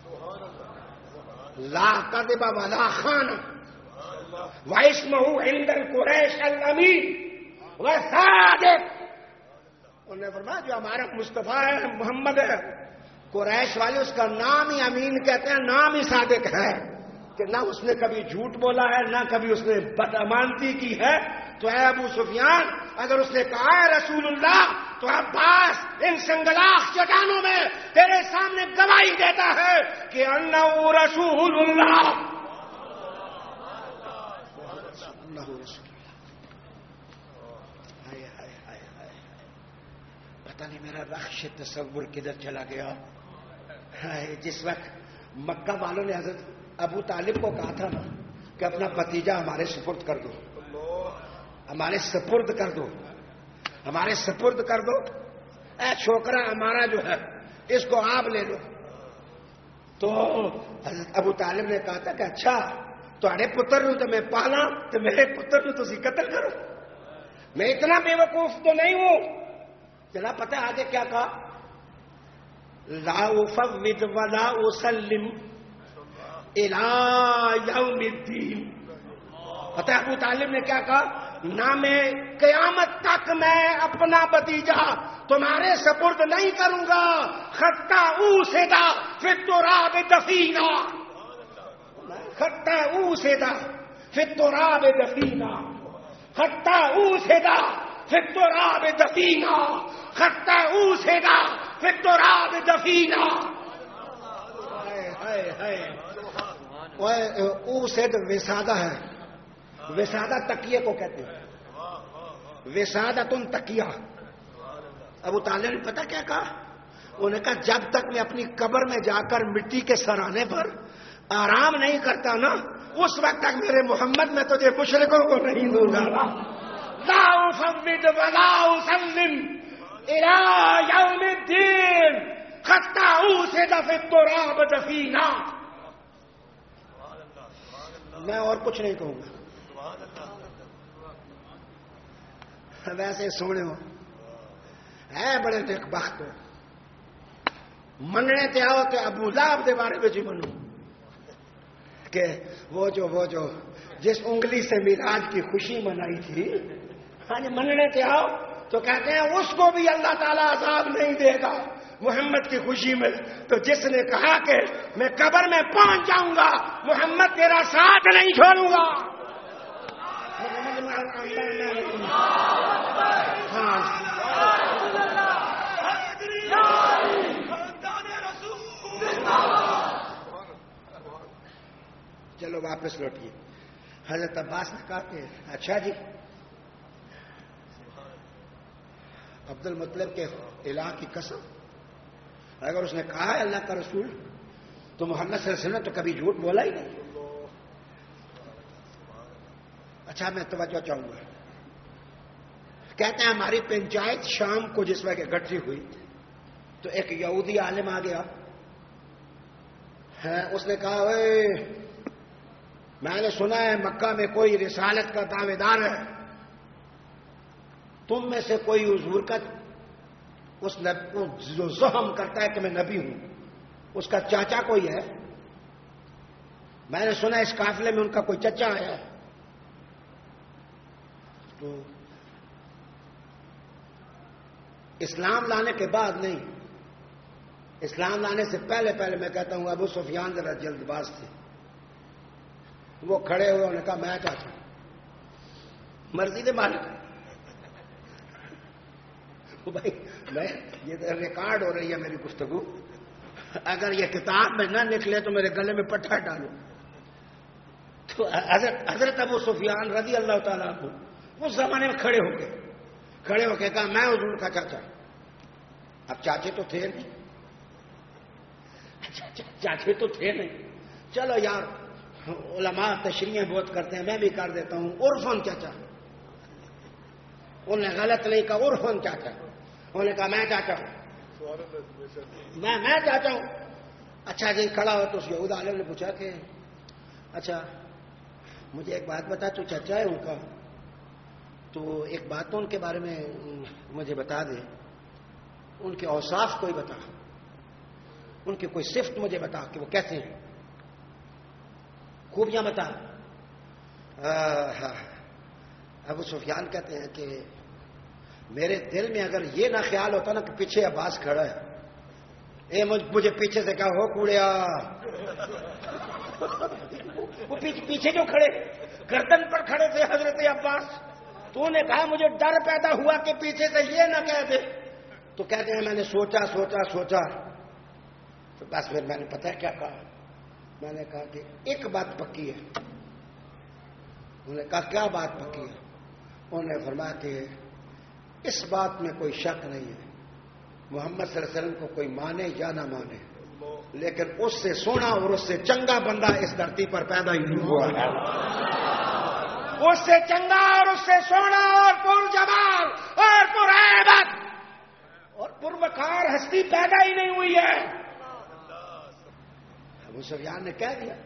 لا کذب ولا خان واسمہ عند القریش الامین وصادق. انہوں نے فرمایا جو ہمارا مصطفیٰ ہے محمد ہے، قریش والے اس کا نام ہی امین کہتے ہیں، نام ہی صادق ہے کہ نہ اس نے کبھی جھوٹ بولا ہے نہ کبھی اس نے بدامانتی کی ہے. تو اے ابو سفیان، اگر اس نے کہا ہے رسول اللہ تو عباس ان سنگلاخ چٹانوں میں تیرے سامنے گواہی دیتا ہے کہ انہ رسول اللہ. پتہ نہیں میرا رخش تصور کدھر چلا گیا. جس وقت مکہ والوں نے حضرت ابو طالب کو کہا تھا نا کہ اپنا بھتیجا ہمارے سپرد کر دو، ہمارے سپرد کر دو، ہمارے سپرد کر دو، اے چھوکرا ہمارا جو ہے اس کو آپ لے لو. تو حضرت ابو طالب نے کہا تھا کہ اچھا تھوڑے پتر نو تو میں پالا تو میرے پتر نو تسی قتل کرو. میں اتنا بے وقوف تو نہیں ہوں. چلا پتہ آگے کیا کہا؟ لا افوض ولا اسلم الى یوم الدین. پتہ ابو طالب نے کیا کہا؟ نہ میں قیامت تک میں اپنا بھتیجا تمہارے سپرد نہیں کروں گا. خطہ اوسدا فی التراب دفینا، خطہ اوسدا فی التراب دفینا، خطہ اوسدا فی التراب دفینا، خطہ اوسدا فی التراب دفینا. ہائے ہائے اوسد وسادہ ہے، وسادہ تکیے کو کہتے ہیں، وسادتن تکیہ. ابو طالب نے پتہ کیا کہا؟ انہوں نے کہا جب تک میں اپنی قبر میں جا کر مٹی کے سرانے پر آرام نہیں کرتا نا اس وقت تک میرے محمد میں تجھے مشرکوں کو نہیں دوں گا. لا افوض ولا اسلم الى یوم الدین حتی اوسد فی التراب دفینا. میں اور کچھ نہیں کہوں گا. ویسے سونے ہو ہے بڑے نیک بخت ہو, مننے تے آؤ تے ابو لہب دے بارے میں جی منو کہ وہ جو وہ جو جس انگلی سے میراج کی خوشی منائی تھی, ہاں جی مننے تے آؤ تو کہتے ہیں اس کو بھی اللہ تعالیٰ عذاب نہیں دے گا محمد کی خوشی میں. تو جس نے کہا کہ میں قبر میں پہنچ جاؤں گا محمد تیرا ساتھ نہیں چھوڑوں گا. ہاں چلو واپس لوٹیے. حضرت عباس نے کہا کہ اچھا جی عبد المطلب کے الہ کی قسم, اگر اس نے کہا ہے اللہ کا رسول تو محمد صلی اللہ علیہ وسلم نے تو کبھی جھوٹ بولا ہی نہیں. اچھا میں توجہ چاہوں گا. کہتے ہیں ہماری پنچایت شام کو جس وقت اکٹھی ہوئی تو ایک یہودی عالم آ گیا ہے. اس نے کہا اے میں نے سنا ہے مکہ میں کوئی رسالت کا دعوے دار ہے, تم میں سے کوئی حضور کا اس جو زحم کرتا ہے کہ میں نبی ہوں اس کا چاچا کوئی ہے؟ میں نے سنا اس قافلے میں ان کا کوئی چچا ہے. تو اسلام لانے کے بعد نہیں, اسلام لانے سے پہلے پہلے میں کہتا ہوں ابو سفیان ذرا جلد باز تھے. وہ کھڑے ہوئے انہوں نے کہا میں چاہتا ہوں مرضی دے مالک. بھائی میں یہ ریکارڈ ہو رہی ہے میری گفتگو, اگر یہ کتاب میں نہ نکلے تو میرے گلے میں پٹھا ڈالو. تو حضرت حضرت ابو سفیان رضی اللہ تعالیٰ عنہ اس زمانے میں کھڑے ہو گئے کھڑے ہو کے کہا میں حضور کا چاچا. اب چاچے تو تھے نہیں, چاچے تو تھے نہیں. چلو یار علماء تشریح بہت کرتے ہیں, میں بھی کر دیتا ہوں عرفن چاچا. انہوں نے غلط نہیں کہا عرفن چاچا, انہوں نے کہا میں چاچا ہوں, میں میں چاچا ہوں. اچھا جی کھڑا ہو تو اس یہود عالم نے پوچھا کہ اچھا مجھے ایک بات بتا, تو چاچا ہے ان کا تو ایک بات تو ان کے بارے میں مجھے بتا دے, ان کے اوصاف کوئی بتا, ان کی کوئی صفت مجھے بتا کہ وہ کیسے ہیں, خوبیاں بتا. ابو سفیان کہتے ہیں کہ میرے دل میں اگر یہ نہ خیال ہوتا نا کہ پیچھے عباس کھڑا ہے, اے مجھے پیچھے سے کہا ہو کوڑیا, وہ پیچھے جو کھڑے گردن پر کھڑے تھے حضرت عباس, تو نے کہا مجھے ڈر پیدا ہوا کہ پیچھے سے یہ نہ کہہ دے. تو کہتے ہیں میں نے سوچا سوچا سوچا تو بس پھر میں نے پتہ ہے کیا کہا, میں نے کہا کہ ایک بات پکی ہے. انہوں نے کہا کیا بات پکی ہے؟ انہوں نے فرمایا کہ اس بات میں کوئی شک نہیں ہے محمد صلی اللہ علیہ وسلم کو کوئی مانے یا نہ مانے, لیکن اس سے سونا اور اس سے چنگا بندہ اس دھرتی پر پیدا ہی نہیں ہوا ہے. اس سے چنگا اور اس سے سونا اور پر جمال اور پر عیبت اور پر وقار ہستی پیدا ہی نہیں ہوئی ہے. ابو سفیان نے کہہ دیا.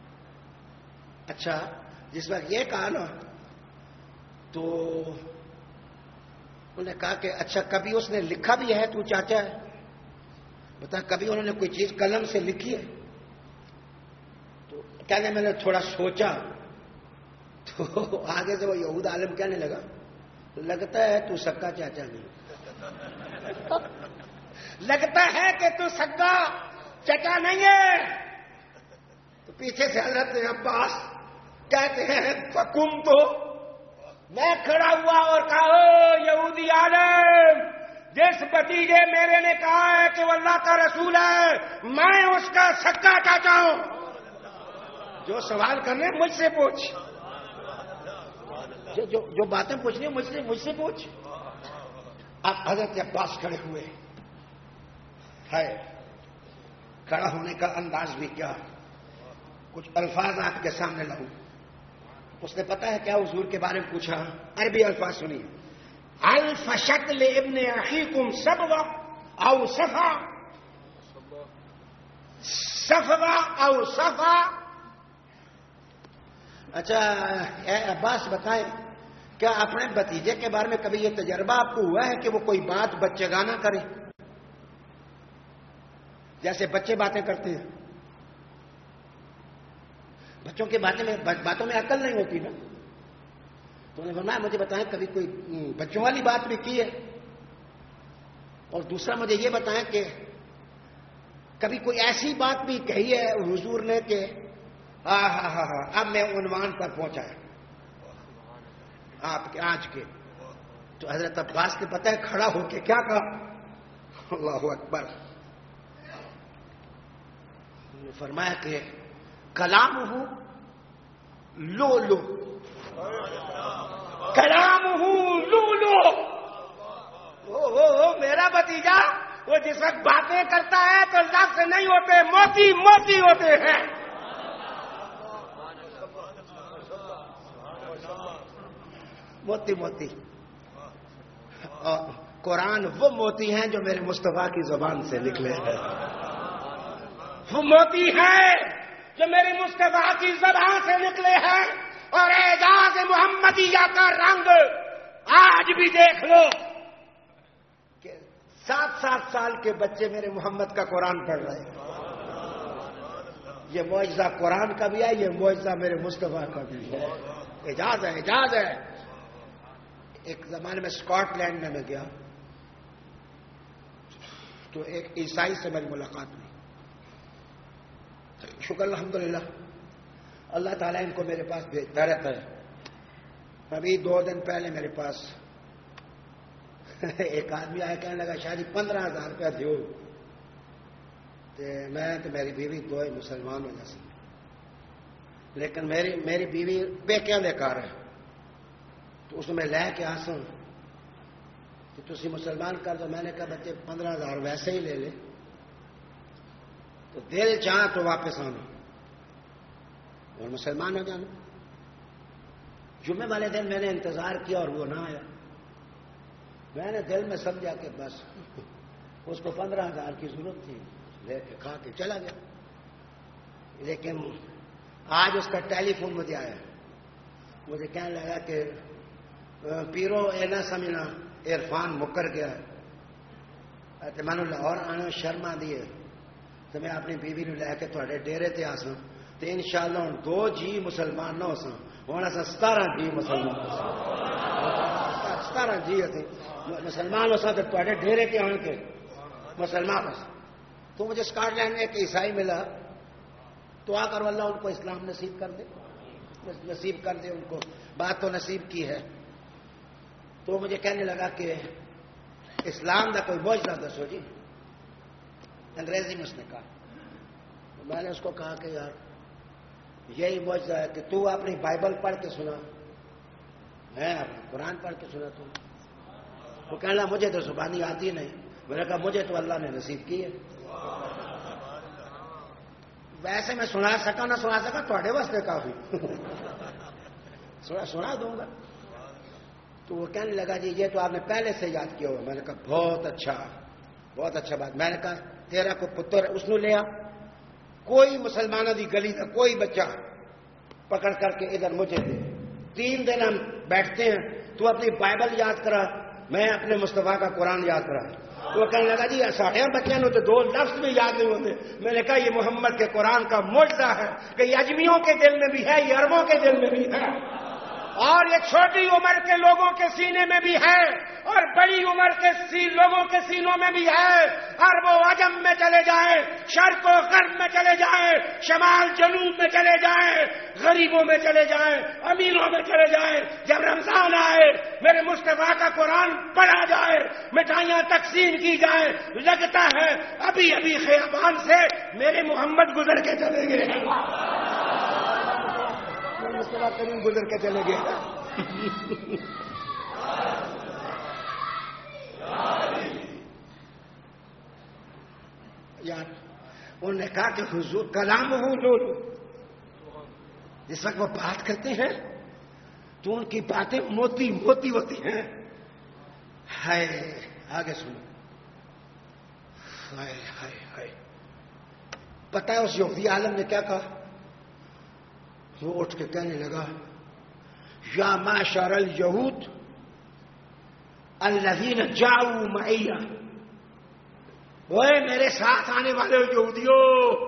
اچھا جس وقت یہ کہا نا تو انہوں نے کہا کہ اچھا کبھی اس نے لکھا بھی ہے تو چاچا ہے, بتا کبھی انہوں نے کوئی چیز قلم سے لکھی ہے؟ تو کہنے میں نے تھوڑا سوچا. تو آگے سے وہ یہود عالم کہنے لگا لگتا ہے تو سکا چاچا نہیں, لگتا ہے کہ تو سکا چچا نہیں ہے. تو پیچھے سے حضرت عباس کہتے ہیں فکم تو میں کھڑا ہوا اور کہا یہودی عالم, جس بتیجے میرے نے کہا ہے کہ وہ اللہ کا رسول ہے میں اس کا سکا چاچا ہوں. جو سوال کرنے مجھ سے پوچھ, جو جو, جو باتیں پوچھنی مجھ سے مجھ سے پوچھ. اب حضرت عباس کھڑے ہوئے ہے, کھڑا ہونے کا انداز بھی کیا, کچھ الفاظ آپ کے سامنے لاؤں. اس نے پتا ہے کیا حضور کے بارے میں پوچھا؟ عربی الفاظ سنیے. الف شکل ابن اخیکم سبوا او صفا، صفوا او صفا. اچھا اے عباس بتائیں، کیا اپنے بھتیجے کے بارے میں کبھی یہ تجربہ آپ کو ہوا ہے کہ وہ کوئی بات بچے گانا کرے؟ جیسے بچے باتیں کرتے ہیں، بچوں کی باتیں میں باتوں میں عقل نہیں ہوتی نا. تو انہوں نے فرمایا مجھے بتائیں کبھی کوئی بچوں والی بات بھی کی ہے، اور دوسرا مجھے یہ بتائیں کہ کبھی کوئی ایسی بات بھی کہی ہے حضور نے کہ ہاں ہاں ہاں ہاں اب میں عنوان پر پہنچا ہے آپ کے آج کے. تو حضرت عباس نے پتہ ہے کھڑا ہو کے کیا کہا؟ اللہ اکبر. فرمایا کہ کلام ہوں لو لو، کلام ہوں لو لو. او میرا بھتیجا وہ جس وقت باتیں کرتا ہے تو لفظ نہیں ہوتے، موتی موتی ہوتے ہیں. موتی موتی. قرآن وہ موتی ہیں جو میرے مصطفیٰ کی زبان سے نکلے ہیں، وہ موتی ہیں جو میرے مصطفیٰ کی زبان سے نکلے ہیں. اور اعجاز محمدیہ کا رنگ آج بھی دیکھ لو کہ سات سات سال کے بچے میرے محمد کا قرآن پڑھ رہے ہیں. یہ معجزہ قرآن کا بھی ہے، یہ معجزہ میرے مصطفیٰ کا بھی ہے. اعجاز ہے، اعجاز ہے. ایک زمانے میں اسکاٹ لینڈ میں میں گیا تو ایک عیسائی سے میری ملاقات ہوئی. شکر الحمدللہ اللہ تعالیٰ ان کو میرے پاس بھیجتا رہتا ہے. ابھی دو دن پہلے میرے پاس ایک آدمی آیا کہنے لگا شاید پندرہ ہزار روپیہ دیو. میں تو میری بیوی دو ہی مسلمان ہو جیسے، لیکن میری میری بیوی بیکیاں لے کر ہے، تو اس میں لے کے آسوں کہ تسی مسلمان کر دو. میں نے کہا بچے پندرہ ہزار ویسے ہی لے لے، تو دل چاہ تو واپس آنا اور مسلمان ہو جانا. جمعے والے دن میں نے انتظار کیا اور وہ نہ آیا. میں نے دل میں سمجھا کہ بس اس کو پندرہ ہزار کی ضرورت تھی، لے کے کھا کے چلا گیا. لیکن آج اس کا ٹیلی فون مجھے آیا، مجھے کہنے لگا کہ پیرو اے نہ سمجھنا عرفان مکر گیا ہے، میں نے لاہور آنے شرما دیے تو میں اپنی بیوی نو لے کے تھوڑے ڈیرے تے آساں تو ان شاء اللہ ہوں دو جی مسلمان نہ ہو سن، ہوں اصل ستارہ جی مسلمان ستارہ جی اتنے مسلمان ہو سن تو تھوڑے ڈیرے تے آن کے مسلمان ہو سن. تو مجھے اسکاٹ لینڈ میں ایک عیسائی ملا، تو آ کر اللہ ان کو اسلام نصیب کر دے، نصیب کر دے ان کو. بات تو نصیب کی ہے. تو مجھے کہنے لگا کہ اسلام کا کوئی معجزہ دسو جی. انگریزی میں اس نے کہا. میں نے اس کو کہا کہ یار یہی معجزہ ہے کہ تو اپنی بائبل پڑھ کے سنا، میں اپنا قرآن پڑھ کے سنا. تو وہ کہنے لگا مجھے تو زبانی آتی نہیں. میں نے کہا مجھے تو اللہ نے نصیب کی ہے. ویسے میں سنا سکا نہ سنا سکا تھوڑے واسطے کافی سنا سنا دوں گا. تو وہ کہنے لگا جی یہ تو آپ نے پہلے سے یاد کیا ہوا. میں نے کہا بہت اچھا بہت اچھا بات. میں نے کہا تیرا کو پتر اس نے لیا، کوئی مسلمانوں کی گلی کا کوئی بچہ پکڑ کر کے ادھر مجھے دے. تین دن ہم بیٹھتے ہیں، تو اپنی بائبل یاد کرا، میں اپنے مصطفیٰ کا قرآن یاد کرا. وہ کہنے لگا جی ساڑھے بچوں نے تو دو لفظ بھی یاد نہیں ہوتے. میں نے کہا یہ محمد کے قرآن کا معجزہ ہے کہ یہ اجمیوں کے دل میں بھی ہے، یہ عربوں کے دل میں بھی ہے، اور یہ چھوٹی عمر کے لوگوں کے سینے میں بھی ہے، اور بڑی عمر کے سی لوگوں کے سینوں میں بھی ہے. عرب و عجم میں چلے جائیں، شرق و غرب میں چلے جائیں، شمال جنوب میں چلے جائیں، غریبوں میں چلے جائیں، امیروں میں چلے جائیں. جب رمضان آئے میرے مصطفیٰ کا قرآن پڑھا جائے، مٹھائیاں تقسیم کی جائیں، لگتا ہے ابھی ابھی خیابان سے میرے محمد گزر کے چلے گئے، مصطفیٰ کریم گزر کے چلے گئے. یار انہوں نے کہا کہ حضور کلام ہوں لولو، جس وقت وہ بات کرتے ہیں تو ان کی باتیں موتی موتی ہوتی ہیں. ہائے آگے سنو. ہائے ہائے ہائے. پتہ ہے اس یہودی عالم نے کیا کہا؟ وہ اٹھ کے کہنے لگا یا معشر الیہود الذین جاؤوا معی، وہ میرے ساتھ آنے والے یہودیوں،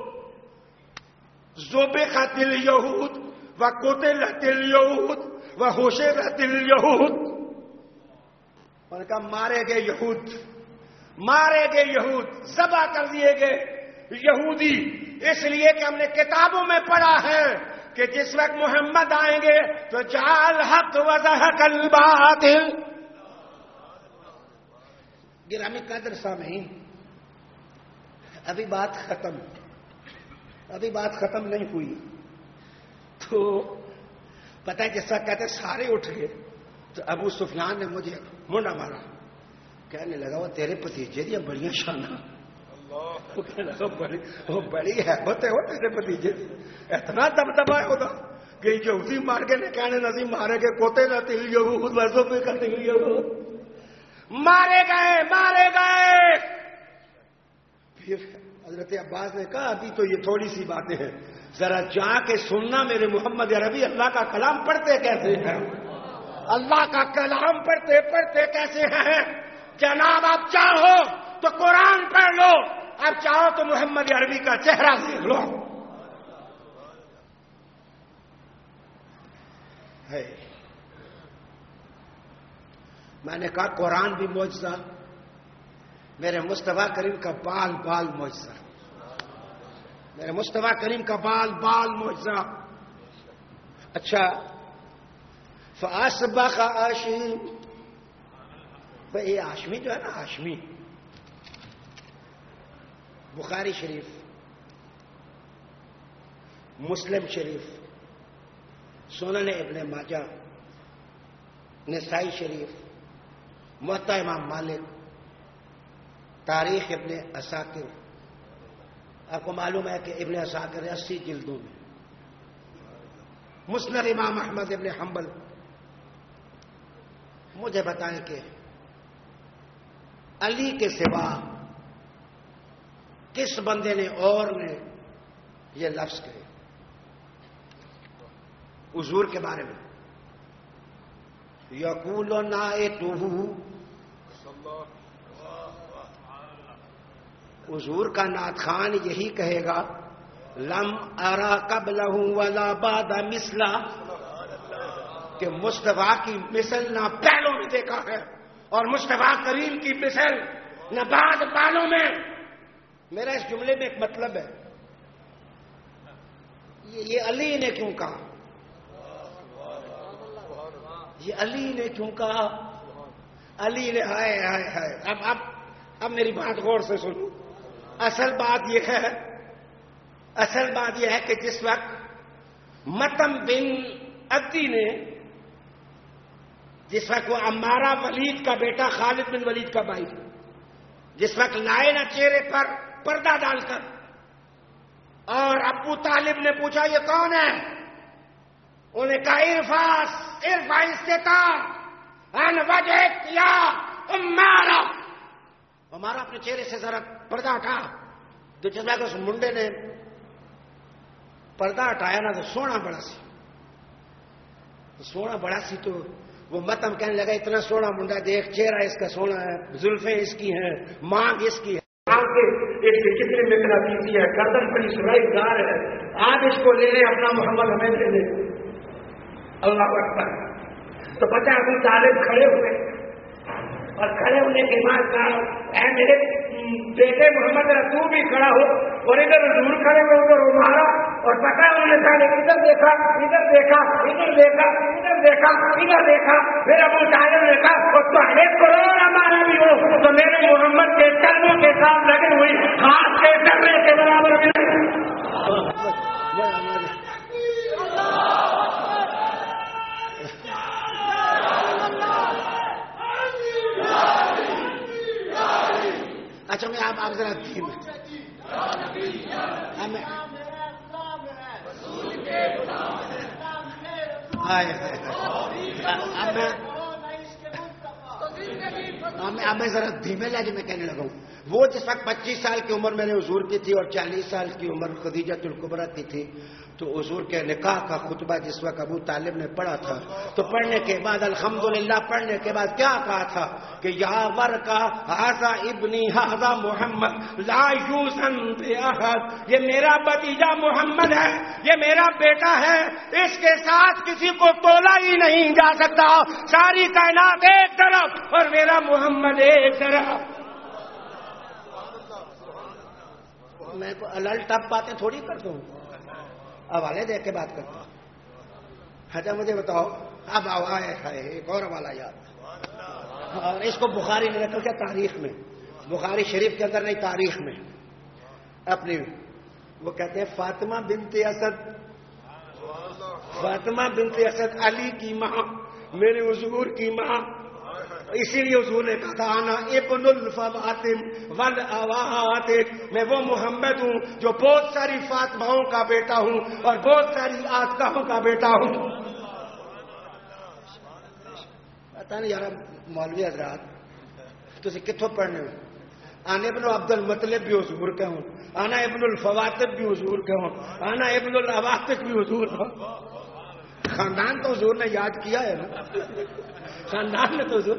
ذبحت الیہود وقتلت الیہود وحشرت الیہود. انہوں نے کہا مارے گئے یہود، مارے گئے یہود، ذبح کر دیے گئے یہودی، اس لیے کہ ہم نے کتابوں میں پڑھا ہے کہ جس وقت محمد آئیں گے تو جعل حق وزہق الباطل. گرامی قدر سامعین، ابھی بات ختم ابھی بات ختم نہیں ہوئی. تو پتہ ہے جس طرح کہتے سارے اٹھ گئے تو ابو سفیان نے مجھے منڈا مارا. کہنے لگا وہ تیرے بھتیجے دیا بڑیاں شانہ، وہ کہنے لگا بڑی وہ بڑی حیبت ہے وہ تیرے بھتیجے دی، اتنا دبدبا ہے ہوگا کہ یہودی مار کے نے کہنے نظیم مارے گئے کوتے رہتے یہود ویسوں پہ کرتے یہود مارے گئے مارے گئے. پھر حضرت عباس نے کہا ابھی تو یہ تھوڑی سی باتیں ہیں، ذرا جا کے سننا میرے محمد عربی اللہ کا کلام پڑھتے کیسے ہیں، اللہ کا کلام پڑھتے پڑھتے کیسے ہیں. جناب آپ چاہو تو قرآن پڑھ لو، آپ چاہو تو محمد عربی کا چہرہ دیکھ لو. ہے میں نے کہا قرآن بھی معجزہ، میرے مصطفیٰ کریم کا بال بال معجزہ، میرے مصطفیٰ کریم کا بال بال معجزہ. اچھا فاصبح ہاشم، یہ ہاشمی جو ہے نا، ہاشمی بخاری شریف، مسلم شریف، سنن ابن ماجہ، نسائی شریف، موطا امام مالک، تاریخ ابن عساکر. آپ کو معلوم ہے کہ ابن عساکر اسی جلدوں میں، مسند امام احمد ابن حنبل. مجھے بتائیں کہ علی کے سوا کس بندے نے اور نے یہ لفظ کہے حضور کے بارے میں؟ یقول نائتہ، حضور کا نعت خان یہی کہے گا لم ارا قبلہ ولا بعد مثلا، کہ مصطفیٰ کی مثل نہ پہلوں میں دیکھا ہے اور مصطفیٰ کریم کی مثل نہ بعد بالوں میں. میرا اس جملے میں ایک مطلب ہے، یہ علی نے کیوں کہا، یہ علی نے کیوں کہا، علی نے ہائے ہائے ہائے. اب اب اب میری بات غور سے سنو. اصل بات یہ ہے اصل بات یہ ہے کہ جس وقت متم بن عدی نے، جس وقت وہ عمارہ ولید کا بیٹا خالد بن ولید کا بھائی، جس وقت لائے نا چہرے پر پردہ ڈال کر، اور ابو طالب نے پوچھا یہ کون ہے، انہوں نے کہا ارفاس ارفا استطاع ان وجہک یا عمارہ، ہمارا اپنے چہرے سے ذرا پردہ ہٹا. تو جس وقت اس منڈے نے پردہ ہٹایا نا تو سونا بڑا سی سونا بڑا سی تو وہ متم کہنے لگا اتنا سونا منڈا دیکھ، چہرہ اس کا سونا ہے، زلفیں اس کی ہیں، مانگ اس کی ہے، ایک کتنے مترا پیتی ہے، گردن بڑی سرائی دار ہے، آج اس کو لے لے اپنا محمد ہمیں دے دے. اللہ اکبر. تو پتہ ابو طالب کھڑے ہوئے اور کھڑے ہونے کے بعد کہا اے میرے بیٹے محمد تو بھی کھڑا ہو، اور ادھر حضور کھڑے ہوئے ادھر مارا، اور پتہ انہوں نے کہا ادھر دیکھا ادھر دیکھا ادھر دیکھا ادھر دیکھا ادھر دیکھا. پھر ابو طالب نے کہا اور تو ایک کروڑ ہمارا بھی ہو تو میرے محمد کے چرموں کے ساتھ لگے ہوئی ہاتھ کے چرنے کے برابر بھی اچھا میں آپ آپ ذرا دین ہمیں آئے اب میں اب میں ذرا دھیمے لہجے میں کہنے لگا ہوں. وہ جس وقت پچیس سال کی عمر میں نے حضور کی تھی اور چالیس سال کی عمر خدیجہ الکبریٰ کی تھی, تو حضور کے نکاح کا خطبہ جس وقت ابو طالب نے پڑھا تھا تو پڑھنے کے بعد الحمدللہ پڑھنے کے بعد کیا کہا تھا کہ یا ورقہ ھذا ابنی ھذا محمد لا یوزن بأحد, یہ میرا بھتیجا محمد ہے, یہ میرا بیٹا ہے, اس کے ساتھ کسی کو تولا ہی نہیں جا سکتا. ساری کائنات ایک طرف اور میرا محمد ایک طرف. میں کو الل ٹپ باتیں تھوڑی کرتا ہوں, حوالے دے کے بات کرتا ہوں. اچھا مجھے بتاؤ, اب آئے ہے ایک اور والا یاد, اور اس کو بخاری نے رکھا کیا تاریخ میں, بخاری شریف کے اندر نہیں تاریخ میں اپنی. وہ کہتے ہیں فاطمہ بنت اسد, فاطمہ بنت اسد علی کی ماں, میرے حضور کی ماں. اسی لیے حضور نے کہا تھا انا ابن الفواتم والاواتم, میں وہ محمد ہوں جو بہت ساری فاطمہوں کا بیٹا ہوں اور بہت ساری آتکاہوں کا بیٹا ہوں. پتا نہیں یار مولوی حضرات تسی کتوں پڑھنے ہو. انا ابن عبد المطلب بھی حضور کے ہوں, انا ابن الفواتم بھی حضور کے ہوں, انا ابن الاواتم بھی حضور ہوں. خاندان تو حضور نے یاد کیا ہے نا, خاندان نے تو حضور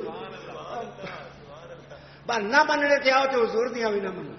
بس نہ بننے سے آؤ تو حضور دیا بھی نہ من.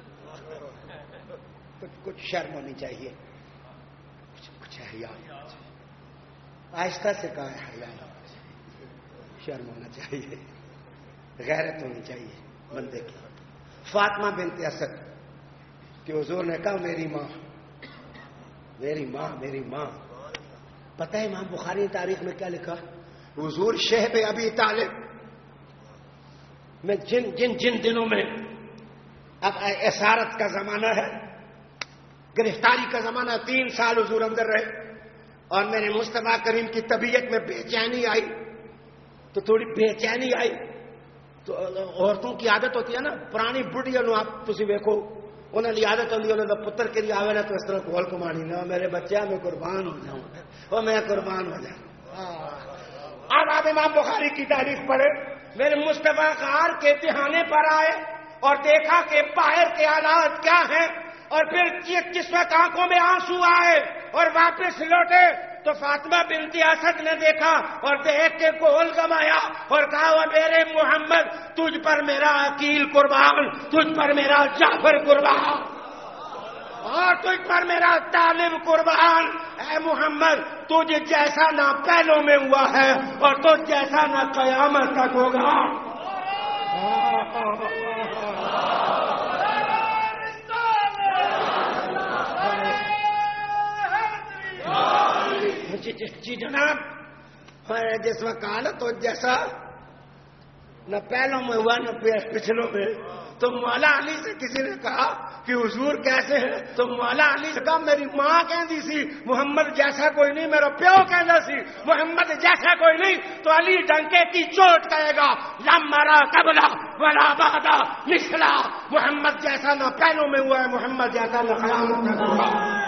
کچھ کچھ شرم ہونی چاہیے, کچھ کچھ حیا ہونا چاہیے. آہستہ سے کہا ہے حیا, شرم ہونا چاہیے, غیرت ہونی چاہیے بندے کی. فاطمہ بنت اسد کہ حضور نے کہا میری ماں, میری ماں, میری ماں. پتہ ہے امام بخاری تاریخ میں کیا لکھا, حضور شہب ابی طالب میں جن جن جن دنوں میں, اب اسارت کا زمانہ ہے, گرفتاری کا زمانہ, تین سال حضور اندر رہے اور میرے مصطفیٰ کریم کی طبیعت میں بے چینی آئی, تو تھوڑی بے چینی آئی. تو عورتوں کی عادت ہوتی ہے نا, پرانی بڑھیا نو آپ تسی دیکھو انہوں نے عادت ہوتی ہے پتر کے لیے آوے نا تو اس طرح کول کمانی نا میرے بچہ میں قربان ہو جاؤں, وہ میں قربان ہو جاؤں. اب آپ امام بخاری کی تاریخ پڑھے, میرے مصطفیٰ غار کے دہانے پر آئے اور دیکھا کہ باہر کے حالات کیا ہیں, اور پھر جس وقت آنکھوں میں آنسو آئے اور واپس لوٹے تو فاطمہ بنت اسد نے دیکھا اور دیکھ کے گول گمایا اور کہا وہ میرے محمد تجھ پر میرا عقیل قربان, تجھ پر میرا جعفر قربان, اور تجھ پر میرا طالب قربان. اے محمد تجھ جیسا نہ پہلوں میں ہوا ہے اور تجھ جیسا نہ قیامت تک ہوگا. جی جناب, جس وقت کہا نا تو جیسا نہ پہلوں میں ہوا نہ پچھلوں میں, تو مولا علی سے کسی نے کہا کہ حضور کیسے ہیں, تو مولا علی سے کہا میری ماں کہندی سی محمد جیسا کوئی نہیں, میرا پیو کہندا سی محمد جیسا کوئی نہیں. تو علی ڈنکے کی چوٹ کہے گا لم مرا قبلا ولا بعدا مثلا, محمد جیسا نہ پہلوں میں ہوا ہے, محمد جیسا نہ قیامت تک ہوگا.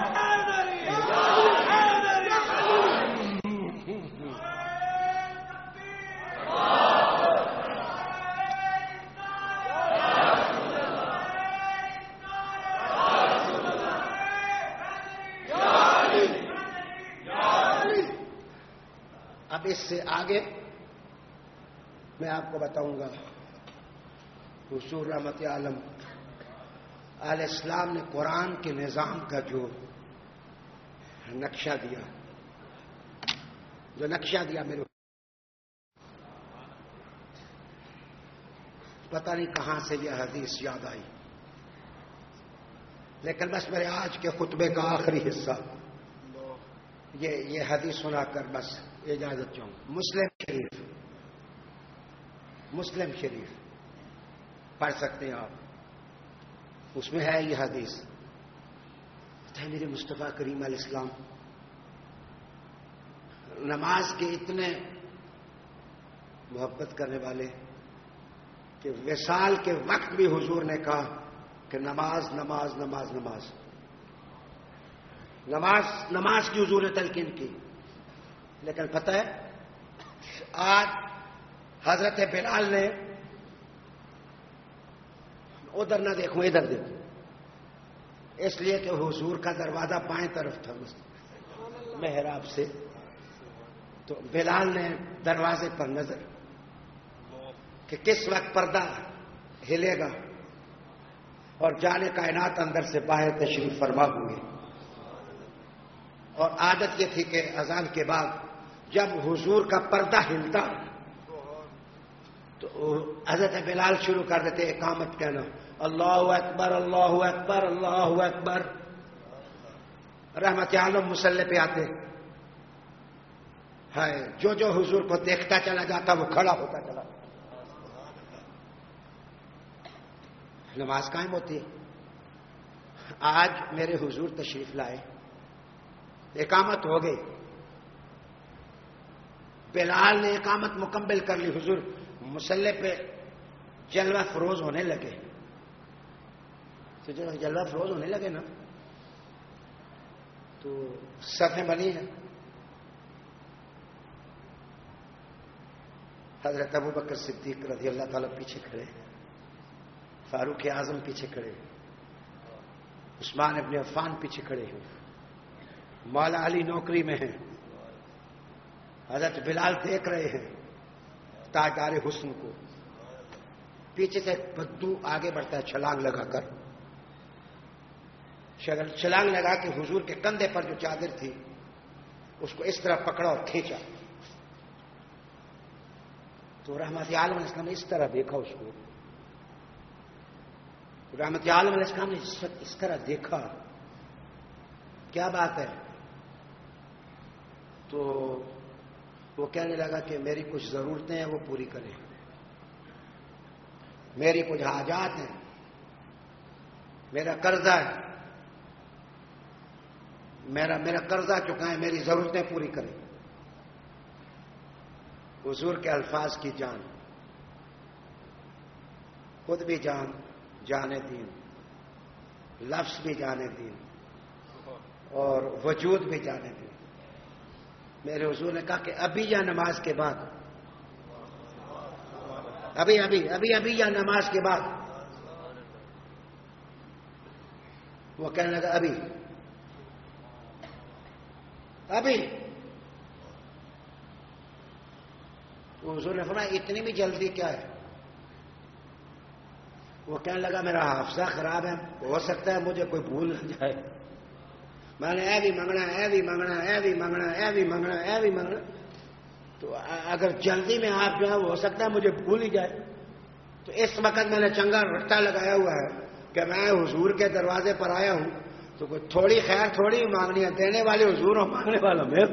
اب اس سے آگے میں آپ کو بتاؤں گا حضور رحمت عالم علیہ السلام نے قرآن کے نظام کا جو نقشہ دیا, جو نقشہ دیا میرے پتہ نہیں کہاں سے یہ حدیث یاد آئی, لیکن بس میرے آج کے خطبے کا آخری حصہ یہ یہ حدیث سنا کر بس اجازت چاہوں. مسلم شریف, مسلم شریف پڑھ سکتے ہیں آپ, اس میں ہے یہ حدیث. میرے مصطفیٰ کریم علیہ السلام نماز کے اتنے محبت کرنے والے کہ وصال کے وقت بھی حضور نے کہا کہ نماز نماز نماز نماز نماز نماز کی حضور نے تلقین کی. لیکن پتہ ہے آج حضرت بلال نے ادھر نہ دیکھوں ادھر دیکھوں، اس لیے کہ حضور کا دروازہ بائیں طرف تھا محراب سے، تو بلال نے دروازے پر نظر کہ کس وقت پردہ ہلے گا اور جانے کائنات اندر سے باہر تشریف فرما ہوں گے. اور عادت یہ تھی کہ اذان کے بعد جب حضور کا پردہ ہلتا تو حضرت بلال شروع کر دیتے اقامت کہنا، اللہ اکبر اللہ اکبر اللہ اکبر. رحمت عالم مصلی پہ آتے ہے، جو جو حضور کو دیکھتا چلا جاتا وہ کھڑا ہوتا چلا، نماز قائم ہوتی ہے. آج میرے حضور تشریف لائے، اقامت ہو گئی، بلال نے اقامت مکمل کر لی، حضور مصلی پہ جلوہ فروز ہونے لگے. تو جب جلوہ فروز ہونے لگے نا تو صفیں بنی ہیں. حضرت ابو بکر صدیق رضی اللہ تعالیٰ پیچھے کھڑے، فاروق اعظم پیچھے کھڑے، عثمان ابن عفان پیچھے کھڑے ہیں، مولا علی نوکری میں ہیں، حضرت بلال دیکھ رہے ہیں تاجدار حسن کو. پیچھے سے بدو آگے بڑھتا ہے چھلانگ لگا کر، چھلانگ لگا کے حضور کے کندھے پر جو چادر تھی اس کو اس طرح پکڑا اور کھینچا. تو رحمت عالم علیہ السلام نے اس طرح دیکھا اس کو، رحمت عالم علیہ السلام نے اس طرح دیکھا، کیا بات ہے؟ تو وہ کہنے لگا کہ میری کچھ ضرورتیں ہیں وہ پوری کریں، میری کچھ حاجات ہیں، میرا قرضہ ہے، میرا میرا قرضہ چکائیں، میری ضرورتیں پوری کریں. حضور کے الفاظ کی جان، خود بھی جان جانے دین، لفظ بھی جانے دین اور وجود بھی جانے دین. میرے حضور نے کہا کہ ابھی یا نماز کے بعد، ابھی ابھی ابھی ابھی یا نماز کے بعد. وہ کہنے لگا ابھی ابھی. تو حضور نے فرمایا اتنی بھی جلدی کیا ہے؟ وہ کہنے لگا میرا حافظہ خراب ہے، ہو سکتا ہے مجھے کوئی بھول نہ جائے، میں نے اے بھی منگنا اے بھی منگنا اے بھی منگنا اے بھی منگنا اے بھی منگنا، تو اگر جلدی میں آپ جو ہے ہو سکتا ہے مجھے بھول ہی جائے. تو اس وقت میں نے چنگا رٹا لگایا ہوا ہے کہ میں حضور کے دروازے پر آیا ہوں تو کوئی تھوڑی خیر تھوڑی مانگنی ہے، دینے والے حضور اور مانگنے والا میں.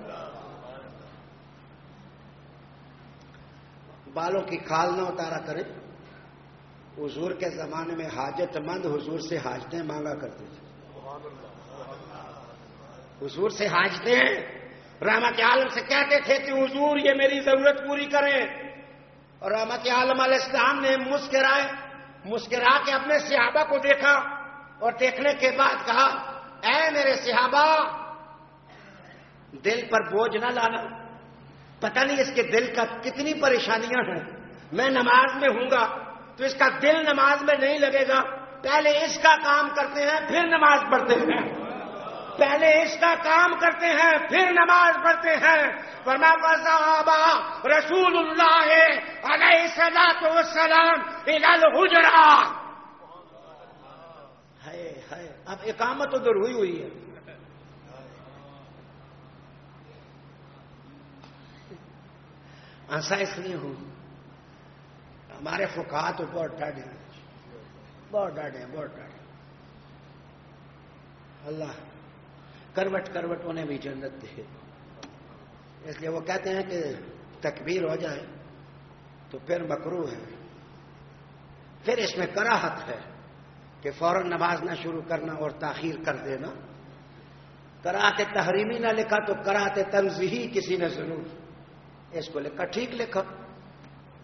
بالوں کی کھال نہ اتارا کرے. حضور کے زمانے میں حاجت مند حضور سے حاجتیں مانگا کرتے تھے، حضور سے حاجتیں رحمت عالم سے کہتے تھے کہ حضور یہ میری ضرورت پوری کریں. اور رحمت عالم علیہ السلام نے مسکرائے مسکرا کے اپنے صحابہ کو دیکھا اور دیکھنے کے بعد کہا اے میرے صحابہ دل پر بوجھ نہ لانا، پتہ نہیں اس کے دل کا کتنی پریشانیاں ہیں، میں نماز میں ہوں گا تو اس کا دل نماز میں نہیں لگے گا، پہلے اس کا کام کرتے ہیں پھر نماز پڑھتے ہیں، پہلے اس کا کام کرتے ہیں پھر نماز پڑھتے ہیں. فرمایا صحابہ رسول اللہ علیہ الصلوۃ والسلام الی الحجرہ. ہے ہے اب اقامت ادھر ہوئی ہوئی ہے. ایسا اس لیے ہوں ہمارے فقہا تو بہت ڈاڈے ہیں، بہت ڈاڈے ہیں بہت ڈاڈے. اللہ کروٹ کروٹ انہیں بھی جنت دے. اس لیے وہ کہتے ہیں کہ تکبیر ہو جائے تو پھر مکروہ ہے، پھر اس میں کراہت ہے کہ فوراً نماز نہ شروع کرنا اور تاخیر کر دینا. کراہت تحریمی نہ لکھا تو کراہت تنزیہی کسی نے ضرور اس کو لکھا. ٹھیک لکھا،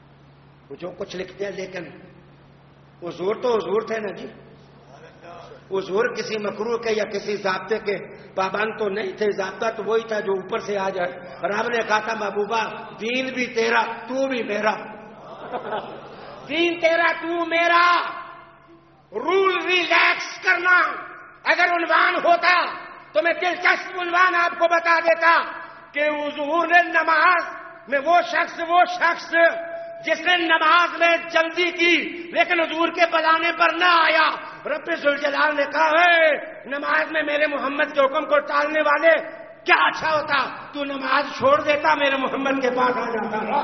وہ جو کچھ لکھتے ہیں، لیکن حضور تو حضور تھے نا جی، حضور کسی مکروہ کے یا کسی ضابطے کے پابند تو نہیں تھے، ضابطہ تو وہی تھا جو اوپر سے آ جائے. اور آپ نے کہا تھا محبوبہ دین بھی تیرا تو بھی میرا، دین تیرا تو میرا. رول ریلیکس کرنا اگر عنوان ہوتا تو میں دلچسپ عنوان آپ کو بتا دیتا کہ حضور نے نماز میں وہ شخص وہ شخص جس نے نماز میں جلدی کی لیکن حضور کے بلانے پر نہ آیا. رب ذوالجلال نے کہا ہے نماز میں میرے محمد کے حکم کو ٹالنے والے کیا اچھا ہوتا تو نماز چھوڑ دیتا میرے محمد کے پاس آ جاتا.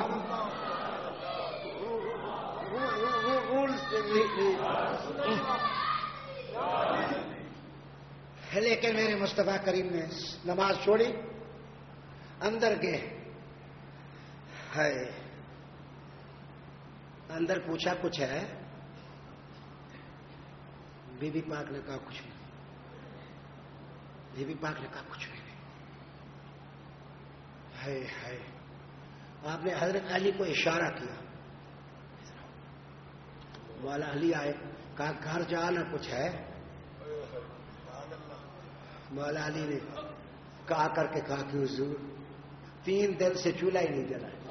لیکن میرے مصطفیٰ کریم نے نماز چھوڑی، اندر گئے. ہے اندر پوچھا کچھ ہے؟ بی بی پاک نے کہا کچھ نہیں. بی بی پاک نے کہا کچھ نہیں. ہے ہے آپ نے حضرت علی کو اشارہ کیا. مولا علی آئے، کہا گھر جانا کچھ ہے؟ مولا علی نے کہا کر کے کہا کہ حضور تین دن سے چولہا ہی نہیں جلا ہے،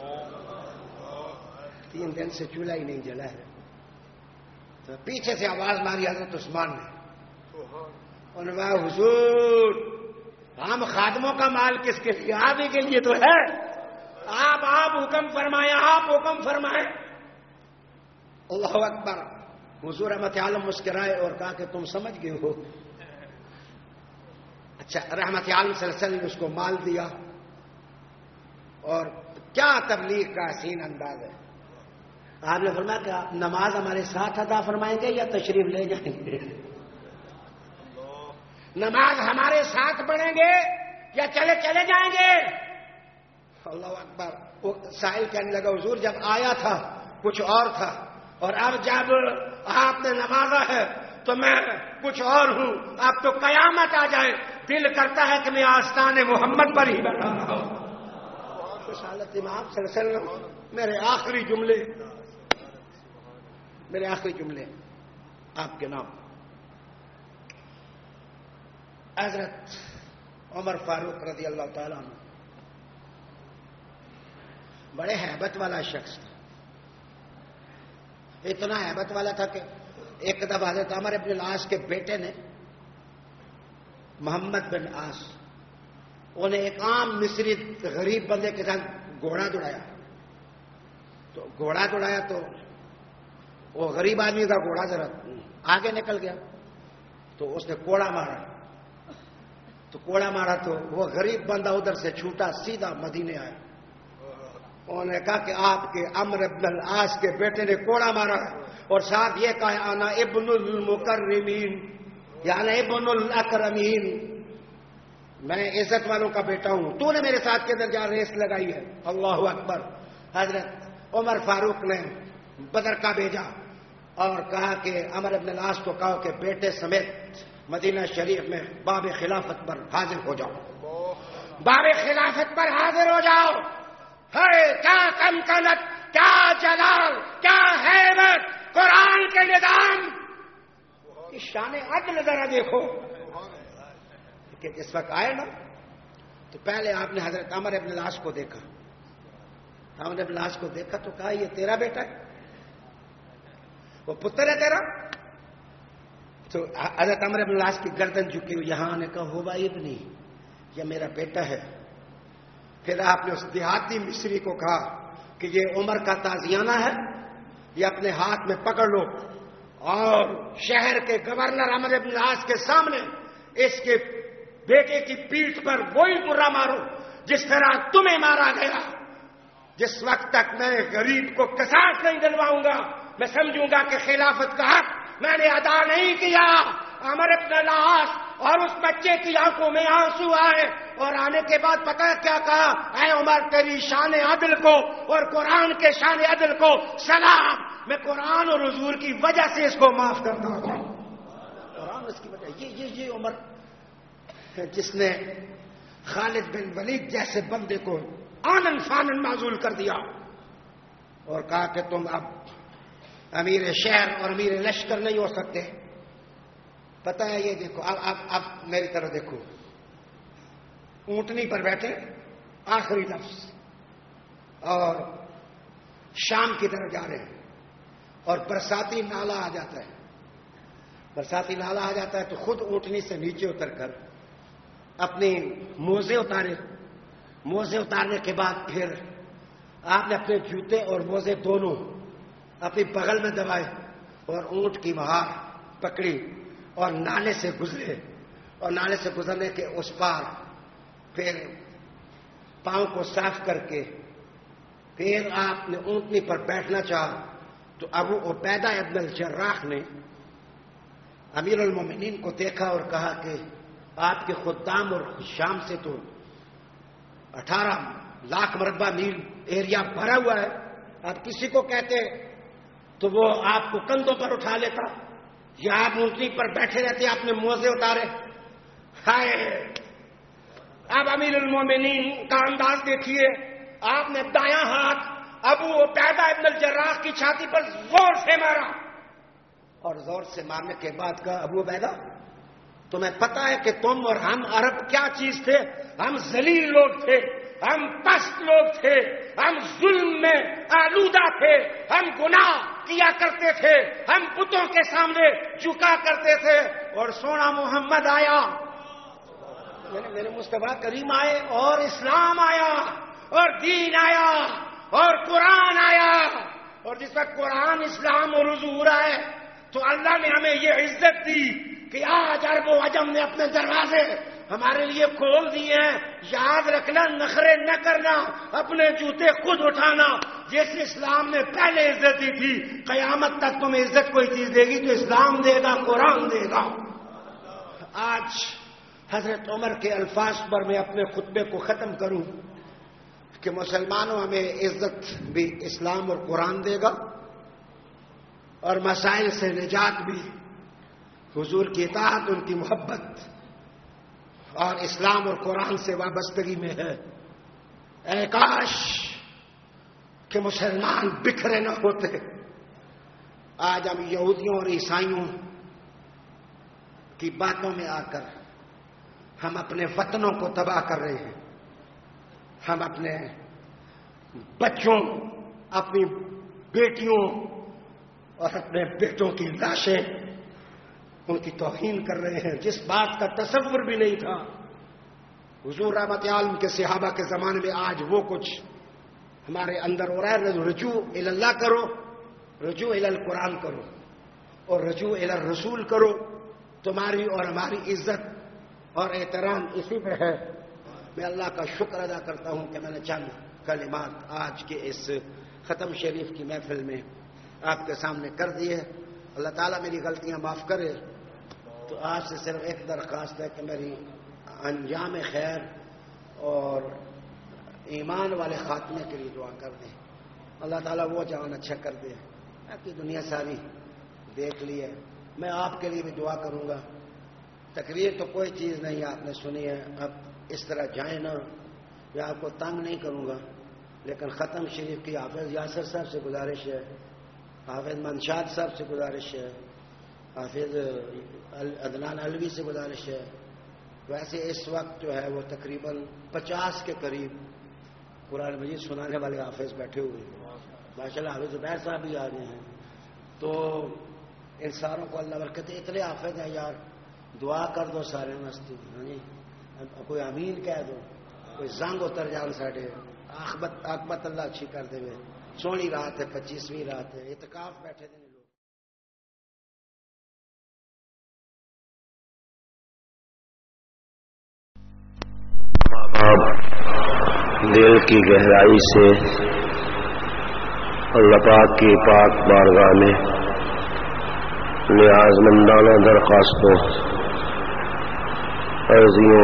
تین دن سے چولہا ہی نہیں جلا ہے. تو پیچھے سے آواز ماری حضرت عثمان نے، انہوں نے کہا حضور ہم خادموں کا مال کس کے لیے؟ آپ ہی کے لیے تو ہے. آپ آپ حکم فرمائیں، آپ حکم فرمائیں. اللہ اکبر. حضور رحمت عالم مسکرائے اور کہا کہ تم سمجھ گئے ہو. اچھا رحمت عالم صلی اللہ علیہ وسلم نے اس کو مال دیا. اور کیا تبلیغ کا حسین انداز ہے. آپ نے فرمایا کہ آپ نماز ہمارے ساتھ ادا فرمائیں گے یا تشریف لے جائیں گے؟ نماز ہمارے ساتھ پڑھیں گے یا چلے چلے جائیں گے؟ اللہ اکبر. وہ سائل کہنے لگا حضور جب آیا تھا کچھ اور تھا اور اب جب آپ نے نمازا ہے تو میں کچھ اور ہوں. اب تو قیامت آ جائے دل کرتا ہے کہ میں آستان محمد پر ہی بیٹھا رہا ہوں. رسالت امام صلی اللہ علیہ وسلم. میرے آخری جملے میرے آخری جملے آپ کے نام. حضرت عمر فاروق رضی اللہ تعالیٰ عنہ بڑے ہیبت والا شخص تھا. اتنا ہیبت والا تھا کہ ایک دفعہ حضرت عمر بن العاص کے بیٹے نے محمد بن عاص انہیں ایک عام مصری غریب بندے کے ساتھ گھوڑا دوڑایا. تو گھوڑا دوڑایا تو وہ غریب آدمی کا گھوڑا ذرا آگے نکل گیا تو اس نے کوڑا مارا. تو کوڑا مارا تو وہ غریب بندہ ادھر سے چھوٹا سیدھا مدینے آیا. انہوں نے کہا کہ آپ کے عمرو بن العاص کے بیٹے نے کوڑا مارا اور ساتھ یہ کہا انا ابن المکرمین یا انا ابن الاکرمین، میں عزت والوں کا بیٹا ہوں، تو نے میرے ساتھ کے درجہ ریس لگائی ہے. اللہ اکبر. حضرت عمر فاروق نے بدر کا بھیجا اور کہا کہ عمرو بن العاص کو کہو کہ بیٹے سمیت مدینہ شریف میں باب خلافت پر حاضر ہو جاؤ. باب خلافت پر حاضر ہو جاؤ. ہے کیا کمکنت، کیا جلال، کیا ہیبت قرآن کے نظام کی شان عدل ذرا دیکھو. کہ جس وقت آئے نا تو پہلے آپ نے حضرت عمرو بن العاص کو دیکھا. عمرو بن العاص کو دیکھا تو کہا یہ تیرا بیٹا ہے، وہ پتر ہے تیرا؟ تو حضرت عمرو بن العاص کی گردن جھکی ہوئی، یہاں نے کہا ہو بھائی ابنی یہ میرا بیٹا ہے. پھر آپ نے اس دیہاتی مصری کو کہا کہ یہ عمر کا تازیانہ ہے، یہ اپنے ہاتھ میں پکڑ لو اور شہر کے گورنر عمرو بن العاص کے سامنے اس کے بیٹے کی پیٹھ پر وہی مرا مارو جس طرح تمہیں مارا گیا. جس وقت تک میں غریب کو قصاص نہیں دلواؤں گا میں سمجھوں گا کہ خلافت کا حق میں نے ادا نہیں کیا. عمرو بن العاص اور اس بچے کی آنکھوں میں آنسو آئے اور آنے کے بعد پتہ کیا کہا؟ اے عمر تیری شان عدل کو اور قرآن کے شان عدل کو سلام، میں قرآن اور حضور کی وجہ سے اس کو معاف کرتا ہوں. قرآن اس کی وجہ یہ یہ یہ عمر جس نے خالد بن ولید جیسے بندے کو آنن فانن معزول کر دیا اور کہا کہ تم اب امیر شہر اور امیر لشکر نہیں ہو سکتے. پتہ ہے یہ دیکھو، اب اب اب میری طرف دیکھو، اونٹنی پر بیٹھے، آخری لفظ، اور شام کی طرف جا رہے ہیں، اور برساتی نالا آ جاتا ہے، برساتی نالا آ جاتا ہے تو خود اونٹنی سے نیچے اتر کر اپنی موزے اتارے، موزے اتارنے کے بعد پھر آپ نے اپنے جوتے اور موزے دونوں اپنی بغل میں دبائے اور اونٹ کی مہار پکڑی اور نالے سے گزرے، اور نالے سے گزرنے کے اس پار پھر پاؤں کو صاف کر کے پھر آپ نے اونٹنی پر بیٹھنا چاہا تو ابو عبیدہ ابن الجراح نے امیر المومنین کو دیکھا اور کہا کہ آپ کے خدام اور شام سے تو اٹھارہ لاکھ مربع میل ایریا بھرا ہوا ہے، آپ کسی کو کہتے تو وہ آپ کو کندھوں پر اٹھا لیتا، یا آپ اونٹنی پر بیٹھے رہتے، آپ نے موزے اتارے. ہائے، اب امیر المومنین کا انداز دیکھیے، آپ نے دایاں ہاتھ ابو عبیدہ ابن الجراح کی چھاتی پر زور سے مارا، اور زور سے مارنے کے بعد کہا ابو عبیدہ تمہیں پتا ہے کہ تم اور ہم عرب کیا چیز تھے؟ ہم ذلیل لوگ تھے، ہم پست لوگ تھے، ہم ظلم میں آلودہ تھے، ہم گناہ کیا کرتے تھے، ہم بتوں کے سامنے جھکا کرتے تھے، اور سونا محمد آیا، میرے میرے مصطفیٰ کریم آئے اور اسلام آیا اور دین آیا اور قرآن آیا، اور جس وقت قرآن اسلام اور حضور آئے تو اللہ نے ہمیں یہ عزت دی کہ آج عرب و عجم نے اپنے دروازے ہمارے لیے کھول دیے ہیں. یاد رکھنا، نخرے نہ کرنا، اپنے جوتے خود اٹھانا. جس اسلام نے پہلے عزت دی تھی، قیامت تک تمہیں عزت کوئی چیز دے گی تو اسلام دے گا، قرآن دے گا. آج حضرت عمر کے الفاظ پر میں اپنے خطبے کو ختم کروں کہ مسلمانوں ہمیں عزت بھی اسلام اور قرآن دے گا، اور مسائل سے نجات بھی حضور کی اطاعت، ان کی محبت اور اسلام اور قرآن سے وابستگی میں ہے. اے کاش کہ مسلمان بکھرے نہ ہوتے. آج ہم یہودیوں اور عیسائیوں کی باتوں میں آ کر ہم اپنے وطنوں کو تباہ کر رہے ہیں. ہم اپنے بچوں، اپنی بیٹیوں اور اپنے بیٹوں کی لاشیں ان کی توہین کر رہے ہیں، جس بات کا تصور بھی نہیں تھا حضور رحمت عالم کے صحابہ کے زمانے میں. آج وہ کچھ ہمارے اندر ہو رہا ہے. رجوع الی اللہ کرو، رجوع الی القرآن کرو، اور رجوع الی الرسول کرو. تمہاری اور ہماری عزت اور احترام اسی میں ہے. میں اللہ کا شکر ادا کرتا ہوں کہ میں نے چند کلمات آج کے اس ختم شریف کی محفل میں آپ کے سامنے کر دیے. اللہ تعالیٰ میری غلطیاں معاف کرے. تو آپ سے صرف ایک درخواست ہے کہ میری انجام خیر اور ایمان والے خاتمے کے لیے دعا کر دیں. اللہ تعالیٰ وہ جان اچھا کر دے. آپ کی دنیا ساری دیکھ لی ہے. میں آپ کے لیے بھی دعا کروں گا. تقریر تو کوئی چیز نہیں آپ نے سنی ہے، اب اس طرح جائیں نہ، یا آپ کو تنگ نہیں کروں گا. لیکن ختم شریف کی حافظ یاسر صاحب سے گزارش ہے، حافظ منشاد صاحب سے گزارش ہے، حافظ عدنان علوی سے گزارش ہے. ویسے اس وقت جو ہے وہ تقریباً پچاس کے قریب قرآن مجید سنانے والے حافظ بیٹھے ہوئے ہیں. ماشاء اللہ حافظ زبیر صاحب بھی آ گئے ہیں. تو ان ساروں کو اللہ برکت. اتنے حافظ ہیں یار، دعا کر دو سارے مستی. کوئی امین کہہ دو، کوئی زنگ اتر جان ساڈے. آخبت آخبت اللہ اچھی کر دے. سونی رات ہے، پچیسویں رات ہے، اعتکاف بیٹھے تھے لوگ. آپ دل کی گہرائی سے اللہ پاک کی پاک بارگاہ میں نیاز مندانہ درخواستوں، عرضیوں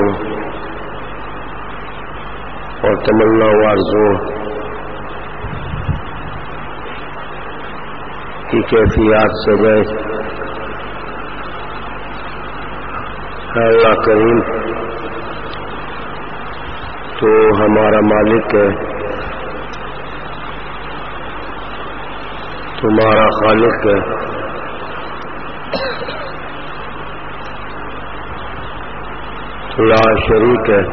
اور تمنا آرزوں کی کیفیات سے گئے. اللہ کریم تو ہمارا مالک ہے، تمہارا خالق ہے. لا شریک ہے،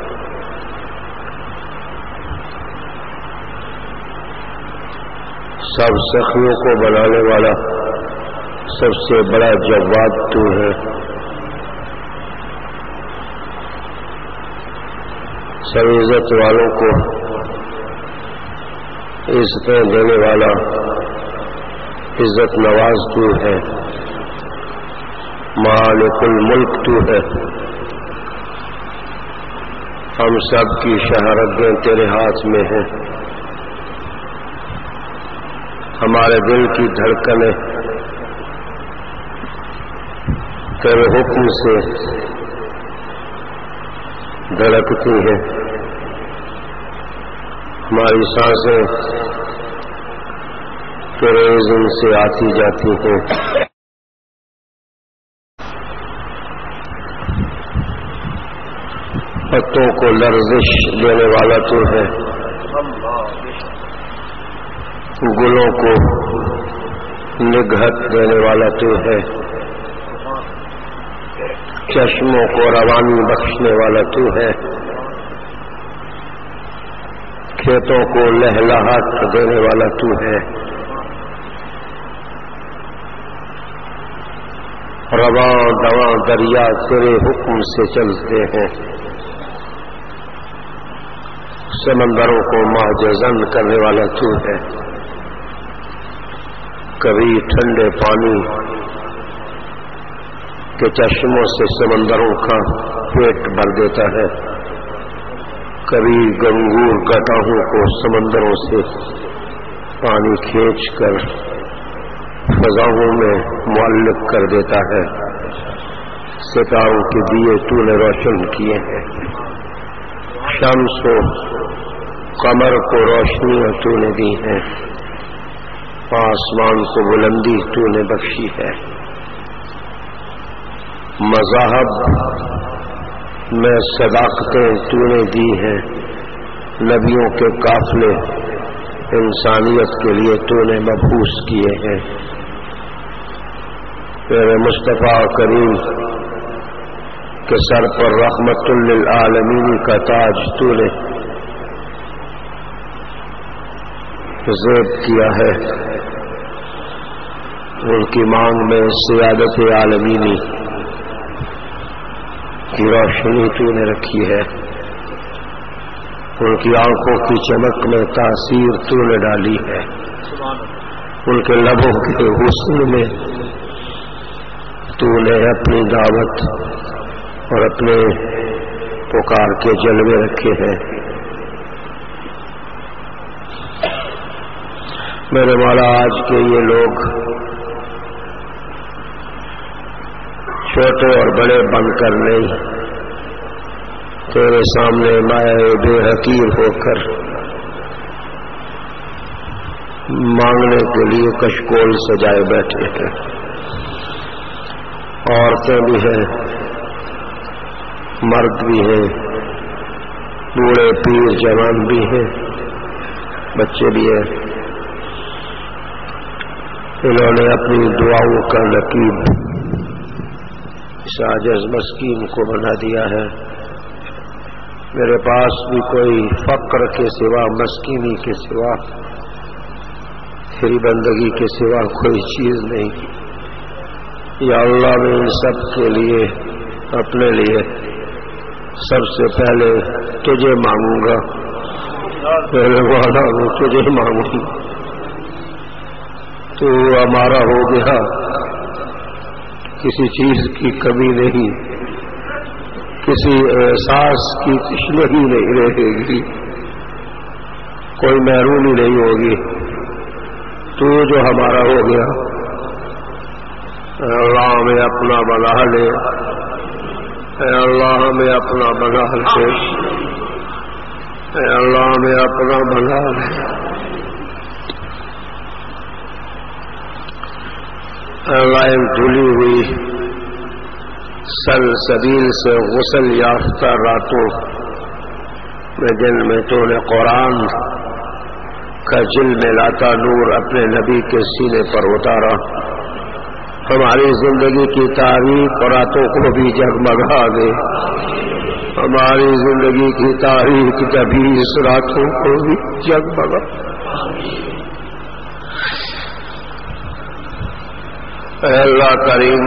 سب سخیوں کو بنانے والا سب سے بڑا جواد تو ہے، سب عزت والوں کو عزتیں دینے والا عزت نواز تو ہے، مالک الملک تو ہے، ہم سب کی شہادتیں تیرے ہاتھ میں ہیں، ہمارے دل کی دھڑکنیں تیرے حکم سے دھڑکتی ہیں، ہماری سانسیں تیرے اذن سے آتی جاتی ہیں، پتوں کو لرزش دینے والا تو ہے، گلوں کو نگہت دینے والا تو ہے، چشموں کو روانی بخشنے والا تو ہے، کھیتوں کو لہلاہٹ دینے والا تو ہے، رواں دواں دریا تیرے حکم سے چلتے ہیں، سمندروں کو معجزن کرنے والا تو ہے، کبھی ٹھنڈے پانی کے چشموں سے سمندروں کا پیٹ بھر دیتا ہے، کبھی گنگور گٹاہوں کو سمندروں سے پانی کھینچ کر فضاؤں میں معلق کر دیتا ہے، ستاروں کے دیے تو نے روشن کیے ہیں، شمس و قمر کو روشنیاں تو نے دی ہیں، آسمان کو بلندی تو نے بخشی ہے، مذاہب میں صداقتیں تو نے دی ہیں، نبیوں کے قافلے انسانیت کے لیے تو نے مبعوث کیے ہیں، تیرے مصطفیٰ کریم کے سر پر رحمت للعالمین کا تاج تو نے زیب کیا ہے، ان کی مانگ میں سیادت عالمینی کی روشنی تو نے رکھی ہے، ان کی آنکھوں کی چمک میں تاثیر تو نے ڈالی ہے، ان کے لبوں کے حسن میں تو نے اپنی دعوت اور اپنے پکار کے جلوے رکھے ہیں، میرے مولا آج کے یہ لوگ چھوٹے اور بڑے بن کر نہیں، تیرے سامنے مائع بے حقیر ہو کر مانگنے کے لیے کشکول سجائے بیٹھے ہیں، عورتیں بھی ہیں، مرد بھی ہیں، بوڑھے پیر جوان بھی ہیں، بچے بھی ہیں، انہوں نے اپنی دعاؤں کا نقیب اس عاجز مسکین کو بنا دیا ہے، میرے پاس بھی کوئی فقر کے سوا، مسکینی کے سوا، تیری بندگی کے سوا کوئی چیز نہیں، یا اللہ میں ان سب کے لیے اپنے لیے سب سے پہلے تجھے مانگوں گا، پہلے والا میں تجھے مانگوں گا، تو ہمارا ہو گیا، کسی چیز کی کمی نہیں، کسی احساس کی تشنگی نہیں رہے گی، کوئی محرومی نہیں ہوگی، تو جو ہمارا ہو گیا، اے اللہ ہمیں اپنا بنا لے، اے اللہ ہمیں اپنا بنا لے، اے اللہ ہمیں اپنا بنا لے، اللہ دھلی ہوئی سلسبیل سے غسل یافتہ راتوں میں جن میں تو نے قرآن کا جل میں لاتا نور اپنے نبی کے سینے پر اتارا، ہماری زندگی کی تاریخ اور راتوں کو بھی جگمگا دے، ہماری زندگی کی تاریخ کبھی اس راتوں کو بھی جگمگا. اے اللہ کریم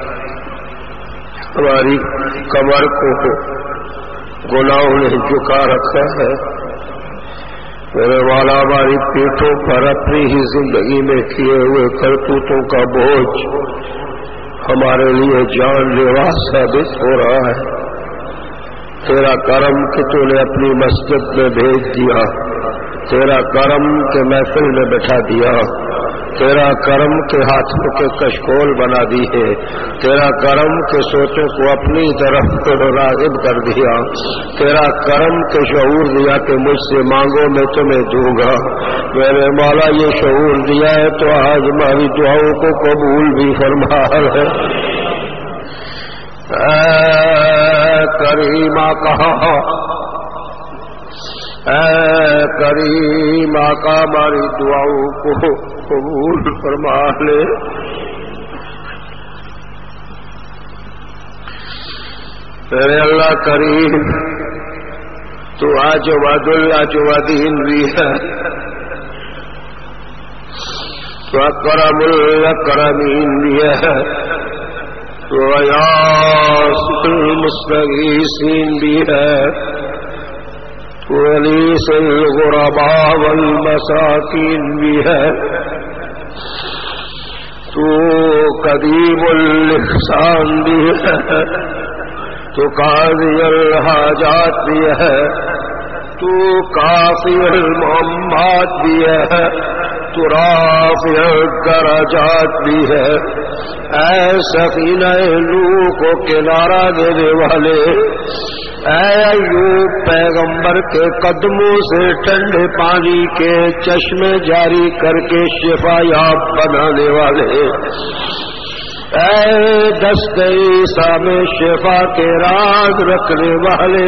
ہماری کمر کو گناہوں نے جھکا رکھا ہے. میرے والا ہماری پیٹھوں پر اپنی ہی زندگی میں کیے ہوئے کرتوتوں کا بوجھ ہمارے لیے جان لیوا ثابت ہو رہا ہے. تیرا کرم کہ تو نے اپنی مسجد میں بھیج دیا, تیرا کرم کے محفل میں بٹھا دیا, تیرا کرم کے ہاتھوں کے کشکول بنا دی ہے, تیرا کرم کے سوچوں کو اپنی طرف راغب کر دیا, تیرا کرم کے شعور دیا کہ مجھ سے مانگو میں تمہیں دوں گا. میرے مولا یہ شعور دیا ہے تو آج ہماری دعاؤں کو قبول بھی فرما ہے. اے کریم آقا, اے کریم آقا ہماری دعاؤں کو قبول فرما لے. میرے اللہ کریم تو آج وعد اللہ جو دین بھی ہے, تو اکرم الاکرمین بھی ہے, تو غیاث المستغیثین بھی ہے, تو انیس الغرباء والمساکین بھی ہے, تو قدیم الاحسان بھی ہے, تو قاضی الحاجات بھی ہے, تو کافی المہمات بھی ہے, تو رافع الدرجات بھی ہے. اے سفینہ نوح کو کنارہ دینے والے, اے ایوب پیغمبر کے قدموں سے ٹھنڈے پانی کے چشمے جاری کر کے شفا یاب بنانے والے, اے دست عیسیٰ میں شفا کے راز رکھنے والے,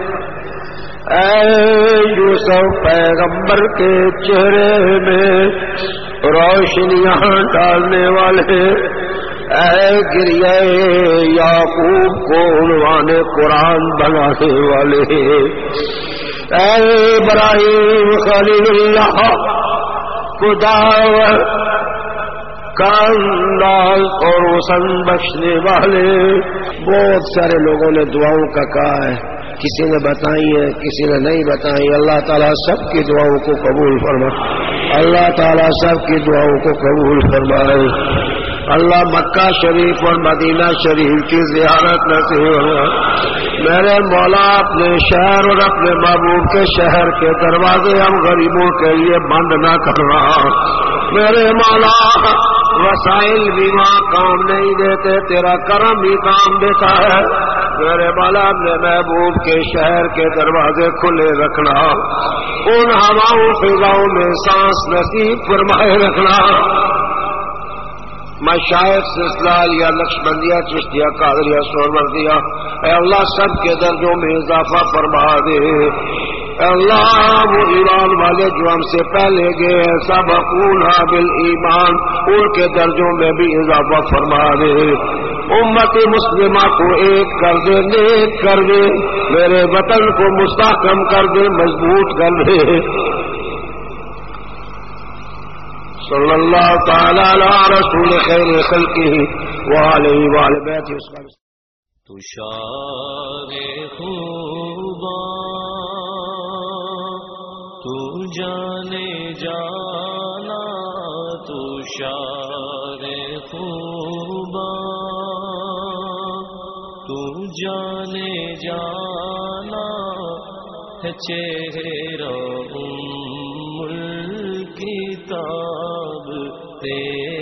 اے یوسف پیغمبر کے چہرے میں روشنیاں ڈالنے والے, اے گریہ یعقوب کو عنوان قرآن بنانے والے, اے ابراہیم خلیل اللہ کو دعوت کا انداز اور وسن بخشنے والے. بہت سارے لوگوں نے دعاؤں کا کہا ہے, کسی نے بتائی ہے کسی نے نہیں بتائی. اللہ تعالیٰ سب کی دعاؤں کو قبول فرمائے, اللہ تعالیٰ سب کی دعاؤں کو قبول فرمائے. اللہ مکہ شریف اور مدینہ شریف کی زیارت نصیب فرمائے. میرے مولا اپنے شہر اور اپنے محبوب کے شہر کے دروازے ہم غریبوں کے لیے بند نہ کرنا. میرے مولا وسائل بھی وہاں کام نہیں دیتے, تیرا کرم بھی کام دیتا ہے. میرے مولا اپنے محبوب کے شہر کے دروازے کھلے رکھنا, ان ہواؤں فضاؤں میں سانس نصیب فرمائے رکھنا. مشائخ سلسلہ یا نقشبندیہ چشتیہ قادریہ سہروردیہ, اے اللہ سب کے درجوں میں اضافہ فرما دے. اے اللہ وہ ایمان والے جو ہم سے پہلے گئے سبقونا بالایمان, ان کے درجوں میں بھی اضافہ فرما دے. امت مسلمہ کو ایک کر دے, نیک کر دے, میرے وطن کو مستحکم کر دے, مضبوط کر دے. صلی اللہ تعالی علی رسول خیر خلقہ وعلہ وعلى بیتہ. تشار خوبا تو جانے جانا, تشار خوبا تو جانے جانا ہے چہرہ ام الکتاب تیرا.